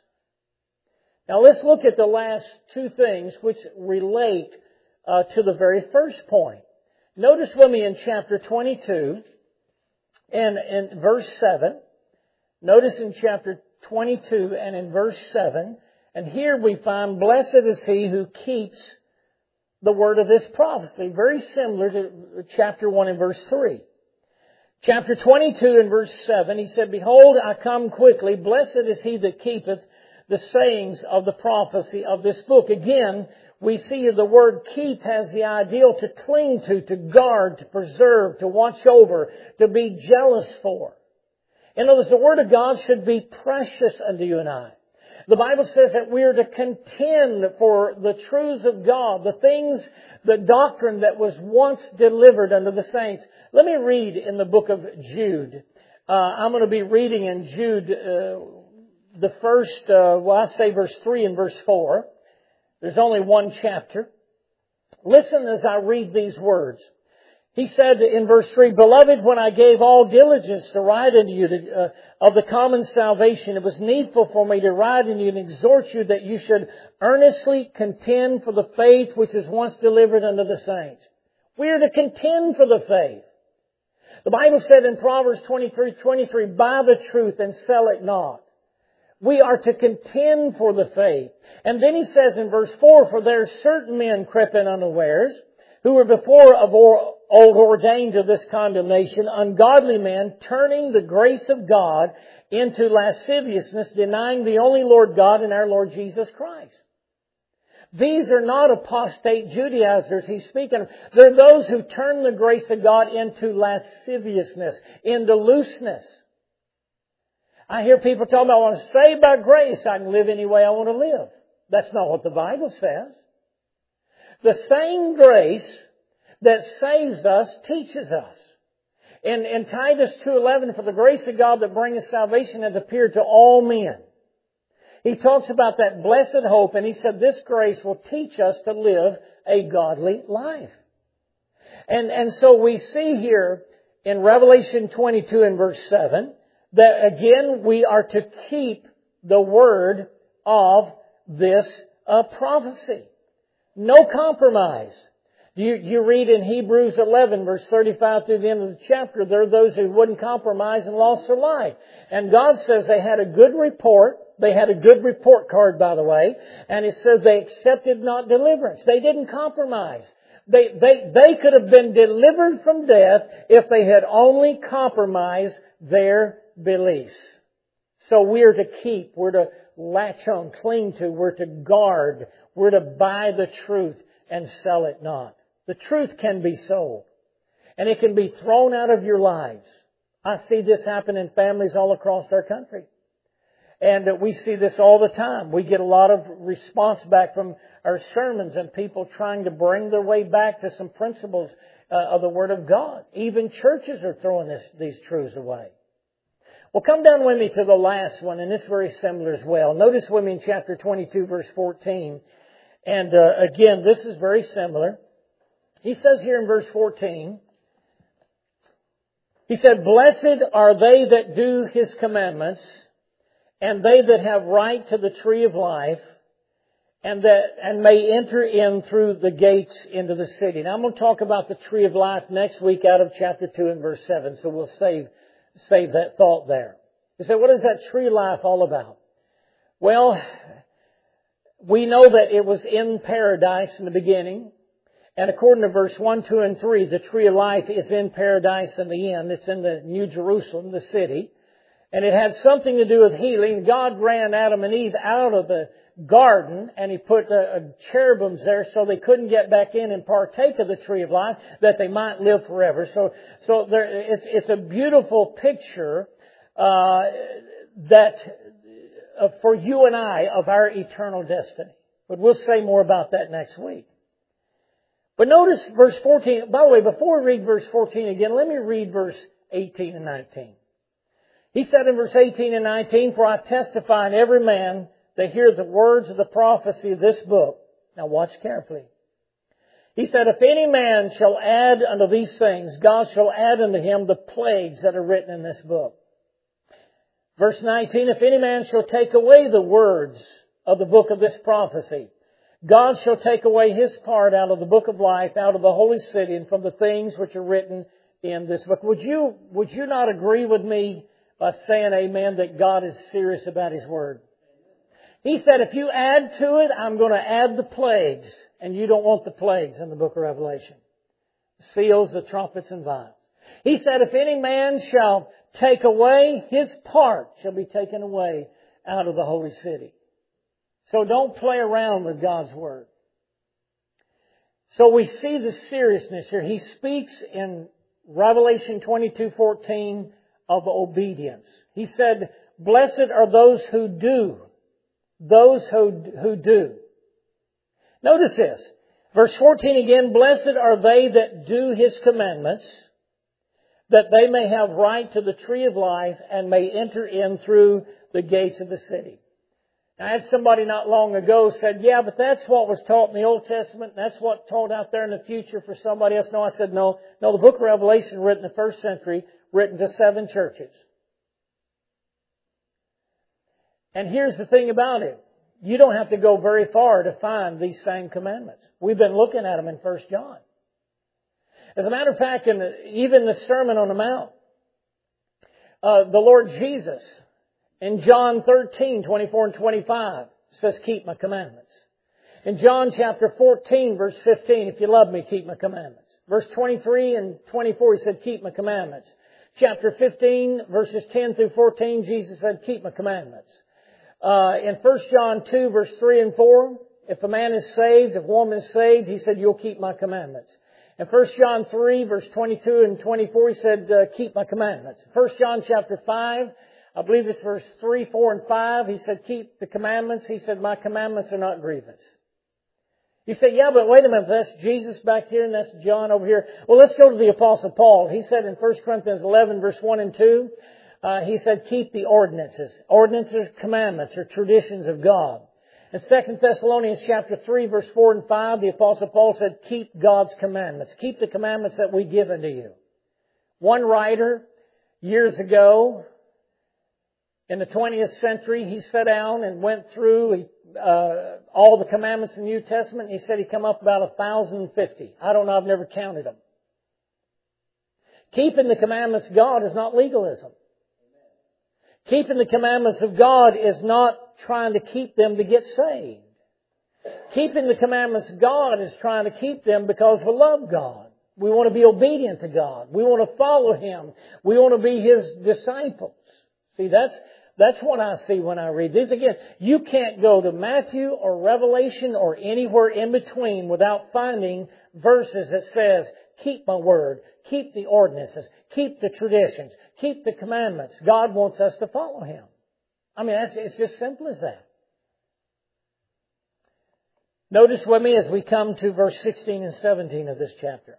Now let's look at the last two things which relate to the very first point. Notice with me in chapter 22, and in verse 7, notice in chapter 22 and in verse 7, and here we find, blessed is he who keeps the word of this prophecy. Very similar to chapter 1 and verse 3. Chapter 22 and verse 7, he said, behold, I come quickly. Blessed is he that keepeth the sayings of the prophecy of this book. Again, we see the word keep has the ideal to cling to guard, to preserve, to watch over, to be jealous for. In other words, the Word of God should be precious unto you and I. The Bible says that we are to contend for the truths of God, the things, the doctrine that was once delivered unto the saints. Let me read in the book of Jude. I'm going to be reading in Jude the first, I say verse 3 and verse 4. There's only one chapter. Listen as I read these words. He said in verse 3, beloved, when I gave all diligence to write unto you of the common salvation, it was needful for me to write unto you and exhort you that you should earnestly contend for the faith which was once delivered unto the saints. We are to contend for the faith. The Bible said in Proverbs 23:23, buy the truth and sell it not. We are to contend for the faith. And then he says in verse 4, for there are certain men crept in unawares, who were before of old ordained to this condemnation, ungodly men, turning the grace of God into lasciviousness, denying the only Lord God and our Lord Jesus Christ. These are not apostate Judaizers he's speaking of. They're those who turn the grace of God into lasciviousness, into looseness. I hear people talking about, I want to save by grace. I can live any way I want to live. That's not what the Bible says. The same grace that saves us teaches us. In Titus 2:11, for the grace of God that bringeth salvation hath appeared to all men. He talks about that blessed hope, and he said this grace will teach us to live a godly life. And so we see here in Revelation 22 and verse 7, that again we are to keep the word of this prophecy. No compromise. You read in Hebrews 11, verse 35 through the end of the chapter, there are those who wouldn't compromise and lost their life. And God says they had a good report. They had a good report card, by the way. And it says they accepted not deliverance. They didn't compromise. They could have been delivered from death if they had only compromised their beliefs. So we're to keep, we're to latch on, cling to, we're to guard, we're to buy the truth and sell it not. The truth can be sold. And it can be thrown out of your lives. I see this happen in families all across our country. And we see this all the time. We get a lot of response back from our sermons and people trying to bring their way back to some principles of the Word of God. Even churches are throwing these truths away. Well, come down with me to the last one, and it's very similar as well. Notice with me in chapter 22, verse 14. And again, this is very similar. He says here in verse 14, he said, "Blessed are they that do His commandments, and they that have right to the tree of life, and may enter in through the gates into the city." Now I'm going to talk about the tree of life next week out of chapter 2 and verse 7, so we'll save that thought there. You say, what is that tree of life all about? Well, we know that it was in paradise in the beginning. And according to verse 1, 2, and 3, the tree of life is in paradise in the end. It's in the New Jerusalem, the city. And it had something to do with healing. God ran Adam and Eve out of the garden, and He put cherubims there so they couldn't get back in and partake of the tree of life, that they might live forever. So it's a beautiful picture that for you and I of our eternal destiny. But we'll say more about that next week. But notice verse 14. By the way, before we read verse 14 again, let me read verse 18 and 19. He said in verse 18 and 19, "For I testify in every man that hear the words of the prophecy of this book." Now watch carefully. He said, "If any man shall add unto these things, God shall add unto him the plagues that are written in this book." Verse 19, "If any man shall take away the words of the book of this prophecy, God shall take away his part out of the book of life, out of the holy city, and from the things which are written in this book." Would you not agree with me by saying amen that God is serious about His Word? He said, if you add to it, I'm going to add the plagues. And you don't want the plagues in the book of Revelation. Seals, the trumpets, and vials. He said, if any man shall take away, his part shall be taken away out of the holy city. So don't play around with God's Word. So we see the seriousness here. He speaks in Revelation 22:14 of obedience. He said, "Blessed are those who do." Those who do. Notice this. Verse 14 again, "Blessed are they that do His commandments, that they may have right to the tree of life and may enter in through the gates of the city." I had somebody not long ago said, "Yeah, but that's what was taught in the Old Testament. That's what taught out there in the future for somebody else." No, I said, no, the book of Revelation written in the first century, written to 7 churches. And here's the thing about it. You don't have to go very far to find these same commandments. We've been looking at them in 1 John. As a matter of fact, even the Sermon on the Mount, the Lord Jesus, in John 13:24 and 25, says, "Keep my commandments." In John chapter 14, verse 15, "If you love me, keep my commandments." Verse 23 and 24, He said, "Keep my commandments." Chapter 15, verses 10 through 14, Jesus said, "Keep my commandments." In 1 John 2, verse 3 and 4, if a man is saved, if a woman is saved, He said, "You'll keep my commandments." In 1 John 3, verse 22 and 24, He said, "Keep my commandments." 1 John chapter 5, I believe it's verse 3, 4, and 5, He said, "Keep the commandments." He said, "My commandments are not grievous." You say, "Yeah, but wait a minute, that's Jesus back here and that's John over here." Well, let's go to the Apostle Paul. He said in 1 Corinthians 11, verse 1 and 2, he said, "Keep the ordinances." Ordinances are commandments or traditions of God. In 2 Thessalonians chapter 3, verse 4 and 5, the Apostle Paul said, "Keep God's commandments." Keep the commandments that we give unto you. One writer, years ago, In the 20th century, he sat down and went through all the commandments in the New Testament. He said he come up about 1,050. I don't know, I've never counted them. Keeping the commandments of God is not legalism. Keeping the commandments of God is not trying to keep them to get saved. Keeping the commandments of God is trying to keep them because we love God. We want to be obedient to God. We want to follow Him. We want to be His disciples. See, that's what I see when I read this. Again, you can't go to Matthew or Revelation or anywhere in between without finding verses that says, keep my word, keep the ordinances, keep the traditions, keep the commandments. God wants us to follow Him. I mean, it's just simple as that. Notice with me as we come to verse 16 and 17 of this chapter.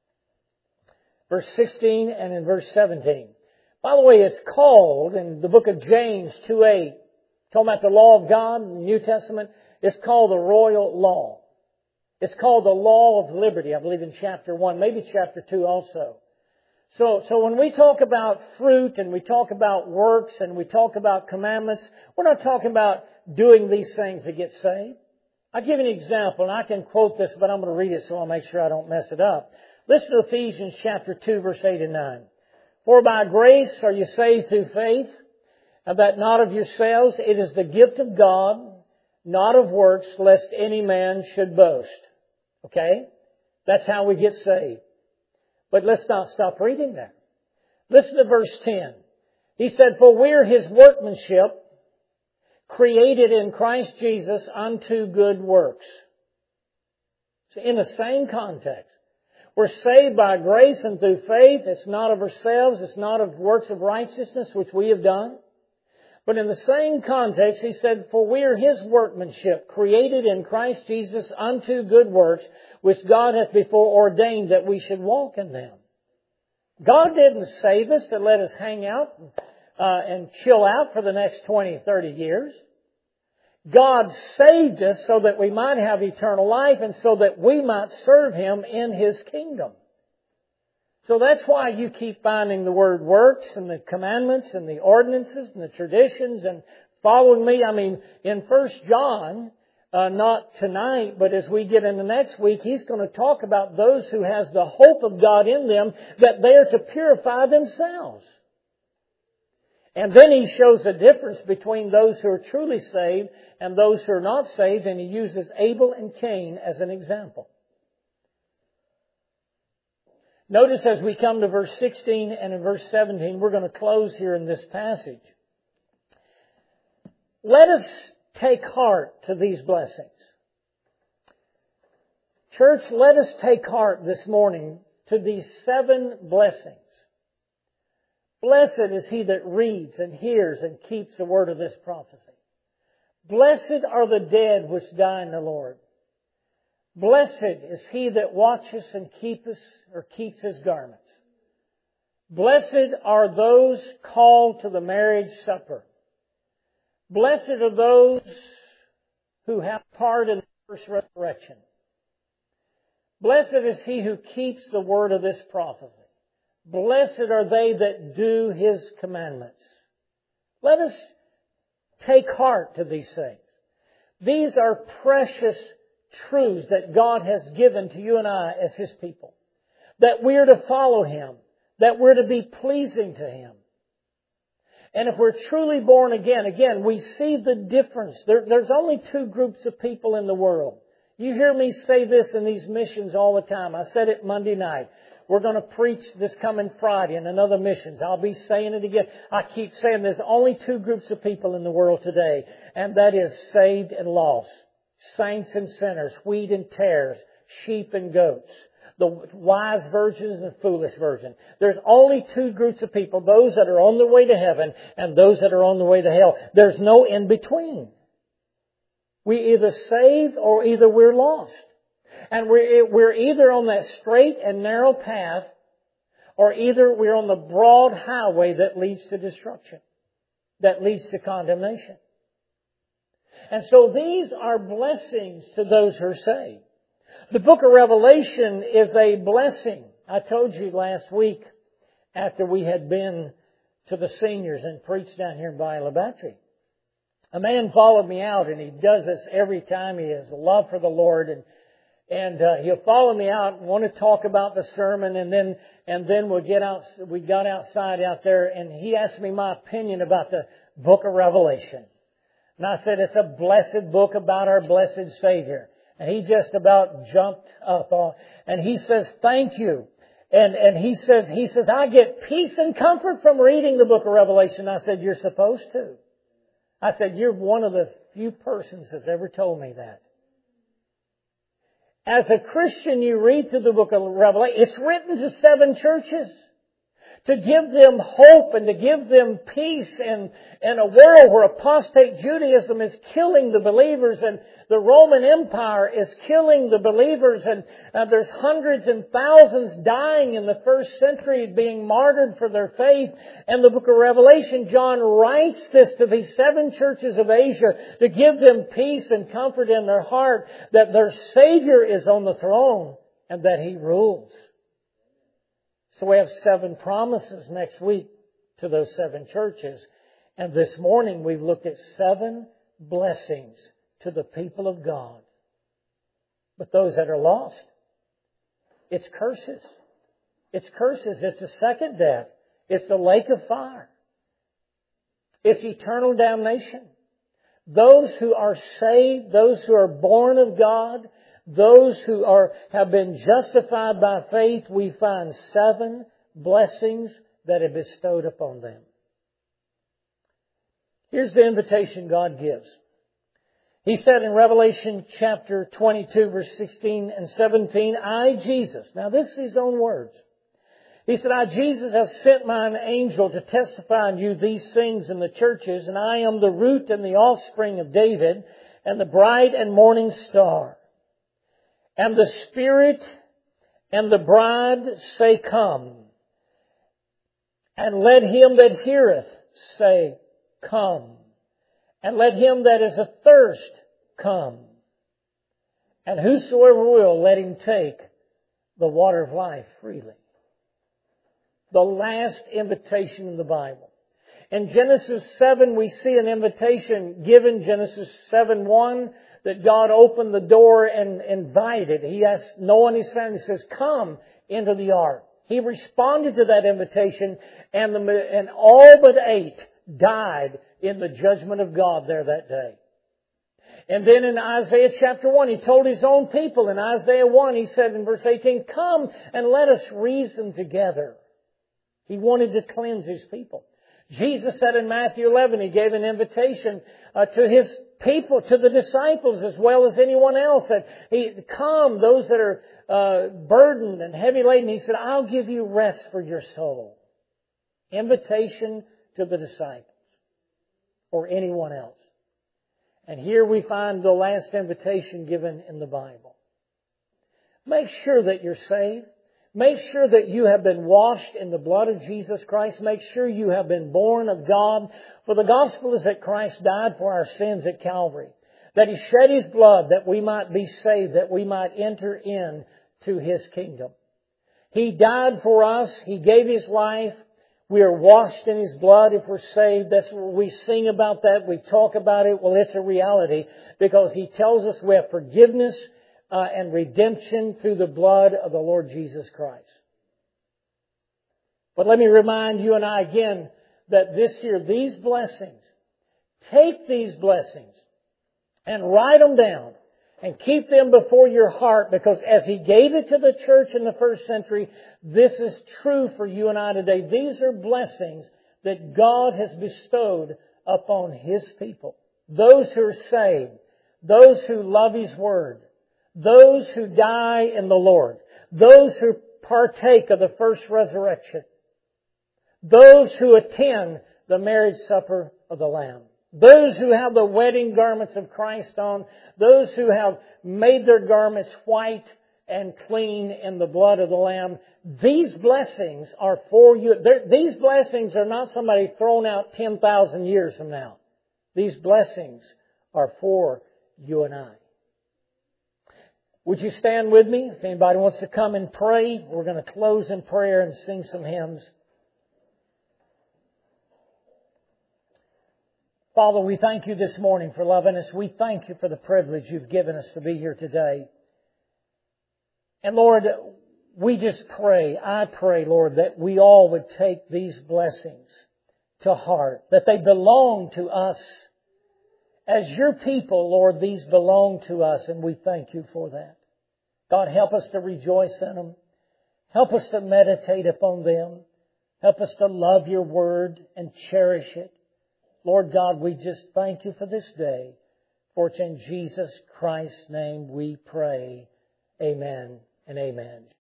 Verse 16 and in verse 17. By the way, it's called, in the book of James 2:8, talking about the law of God in the New Testament, it's called the royal law. It's called the law of liberty, I believe in chapter 1, maybe chapter 2 also. So when we talk about fruit and we talk about works and we talk about commandments, we're not talking about doing these things to get saved. I'll give you an example, and I can quote this, but I'm going to read it so I'll make sure I don't mess it up. Listen to Ephesians chapter 2, verse 8 and 9. For by grace are you saved through faith, and that not of yourselves, it is the gift of God, not of works, lest any man should boast. Okay? That's how we get saved. But let's not stop reading there. Listen to verse 10. He said, for we are His workmanship, created in Christ Jesus unto good works. So in the same context, we're saved by grace and through faith. It's not of ourselves. It's not of works of righteousness which we have done. But in the same context, he said, for we are His workmanship, created in Christ Jesus unto good works, which God hath before ordained that we should walk in them. God didn't save us to let us hang out and chill out for the next 20, 30 years. God saved us so that we might have eternal life and so that we might serve Him in His kingdom. So that's why you keep finding the word works and the commandments and the ordinances and the traditions and following me. I mean, in 1 John, not tonight, but as we get into next week, he's going to talk about those who has the hope of God in them, that they are to purify themselves. And then he shows the difference between those who are truly saved and those who are not saved, and he uses Abel and Cain as an example. Notice as we come to verse 16 and in verse 17, we're going to close here in this passage. Let us take heart to these blessings. Church, let us take heart this morning to these 7 blessings. Blessed is he that reads and hears and keeps the word of this prophecy. Blessed are the dead which die in the Lord. Blessed is he that watches and keeps his garments. Blessed are those called to the marriage supper. Blessed are those who have part in the first resurrection. Blessed is he who keeps the word of this prophecy. Blessed are they that do His commandments. Let us take heart to these things. These are precious truths that God has given to you and I as His people. That we're to follow Him. That we're to be pleasing to Him. And if we're truly born again, we see the difference. There's only 2 groups of people in the world. You hear me say this in these missions all the time. I said it Monday night. We're going to preach this coming Friday in another missions. I'll be saying it again. I keep saying there's only 2 groups of people in the world today, and that is saved and lost. Saints and sinners, wheat and tares, sheep and goats. The wise virgins and the foolish virgin. There's only 2 groups of people, those that are on their way to heaven and those that are on the way to hell. There's no in between. We either saved or either we're lost. And we're either on that straight and narrow path, or either we're on the broad highway that leads to destruction, that leads to condemnation. And so these are blessings to those who are saved. The book of Revelation is a blessing. I told you last week, after we had been to the seniors and preach down here in Beulah Baptist. A man followed me out, and he does this every time. He has a love for the Lord, and he'll follow me out and want to talk about the sermon, and then we got outside out there, and he asked me my opinion about the book of Revelation. And I said, it's a blessed book about our blessed Savior. And he just about jumped up on, and he says, thank you. And he says, I get peace and comfort from reading the book of Revelation. I said, you're supposed to. I said, you're one of the few persons that's ever told me that. As a Christian, you read through the book of Revelation. It's written to 7 churches to give them hope and to give them peace in a world where apostate Judaism is killing the believers and the Roman Empire is killing the believers, and there's hundreds and thousands dying in the first century being martyred for their faith. And the book of Revelation, John writes this to these 7 churches of Asia to give them peace and comfort in their heart that their Savior is on the throne and that He rules. So we have 7 promises next week to those 7 churches. And this morning we've looked at 7 blessings to the people of God. But those that are lost, it's curses. It's curses. It's the second death. It's the lake of fire. It's eternal damnation. Those who are saved, those who are born of God, those who have been justified by faith, we find 7 blessings that are bestowed upon them. Here's the invitation God gives. He said in Revelation chapter 22, verse 16 and 17, I, Jesus. Now this is His own words. He said, I, Jesus, have sent mine angel to testify unto you these things in the churches, and I am the root and the offspring of David, and the bright and morning star. And the Spirit and the bride say, come. And let him that heareth say, come. And let him that is athirst come. And whosoever will, let him take the water of life freely. The last invitation in the Bible. In Genesis 7, we see an invitation given, Genesis 7:1, that God opened the door and invited. He asked Noah and his family, He says, come into the ark. He responded to that invitation, and all but 8 died in the judgment of God there that day. And then in Isaiah chapter 1, He told His own people in Isaiah 1, He said in verse 18, come and let us reason together. He wanted to cleanse His people. Jesus said in Matthew 11, He gave an invitation to His people, to the disciples as well as anyone else, that come, those that are burdened and heavy laden. He said, I'll give you rest for your soul. Invitation to the disciples or anyone else. And here we find the last invitation given in the Bible. Make sure that you're saved. Make sure that you have been washed in the blood of Jesus Christ. Make sure you have been born of God. For the gospel is that Christ died for our sins at Calvary. That He shed His blood that we might be saved, that we might enter into His kingdom. He died for us. He gave His life. We are washed in His blood if we're saved. That's what we sing about that. We talk about it. Well, it's a reality because He tells us we have forgiveness and redemption through the blood of the Lord Jesus Christ. But let me remind you and I again that this year, these blessings, take these blessings and write them down and keep them before your heart, because as He gave it to the church in the first century, this is true for you and I today. These are blessings that God has bestowed upon His people. Those who are saved, those who love His Word, those who die in the Lord, those who partake of the first resurrection, those who attend the marriage supper of the Lamb, those who have the wedding garments of Christ on, those who have made their garments white and clean in the blood of the Lamb. These blessings are for you. These blessings are not somebody thrown out 10,000 years from now. These blessings are for you and I. Would you stand with me? If anybody wants to come and pray, we're going to close in prayer and sing some hymns. Father, we thank You this morning for loving us. We thank You for the privilege You've given us to be here today. And Lord, we just pray, I pray, Lord, that we all would take these blessings to heart, that they belong to us. As Your people, Lord, these belong to us, and we thank You for that. God, help us to rejoice in them. Help us to meditate upon them. Help us to love Your Word and cherish it. Lord God, we just thank You for this day. For it's in Jesus Christ's name we pray. Amen and amen.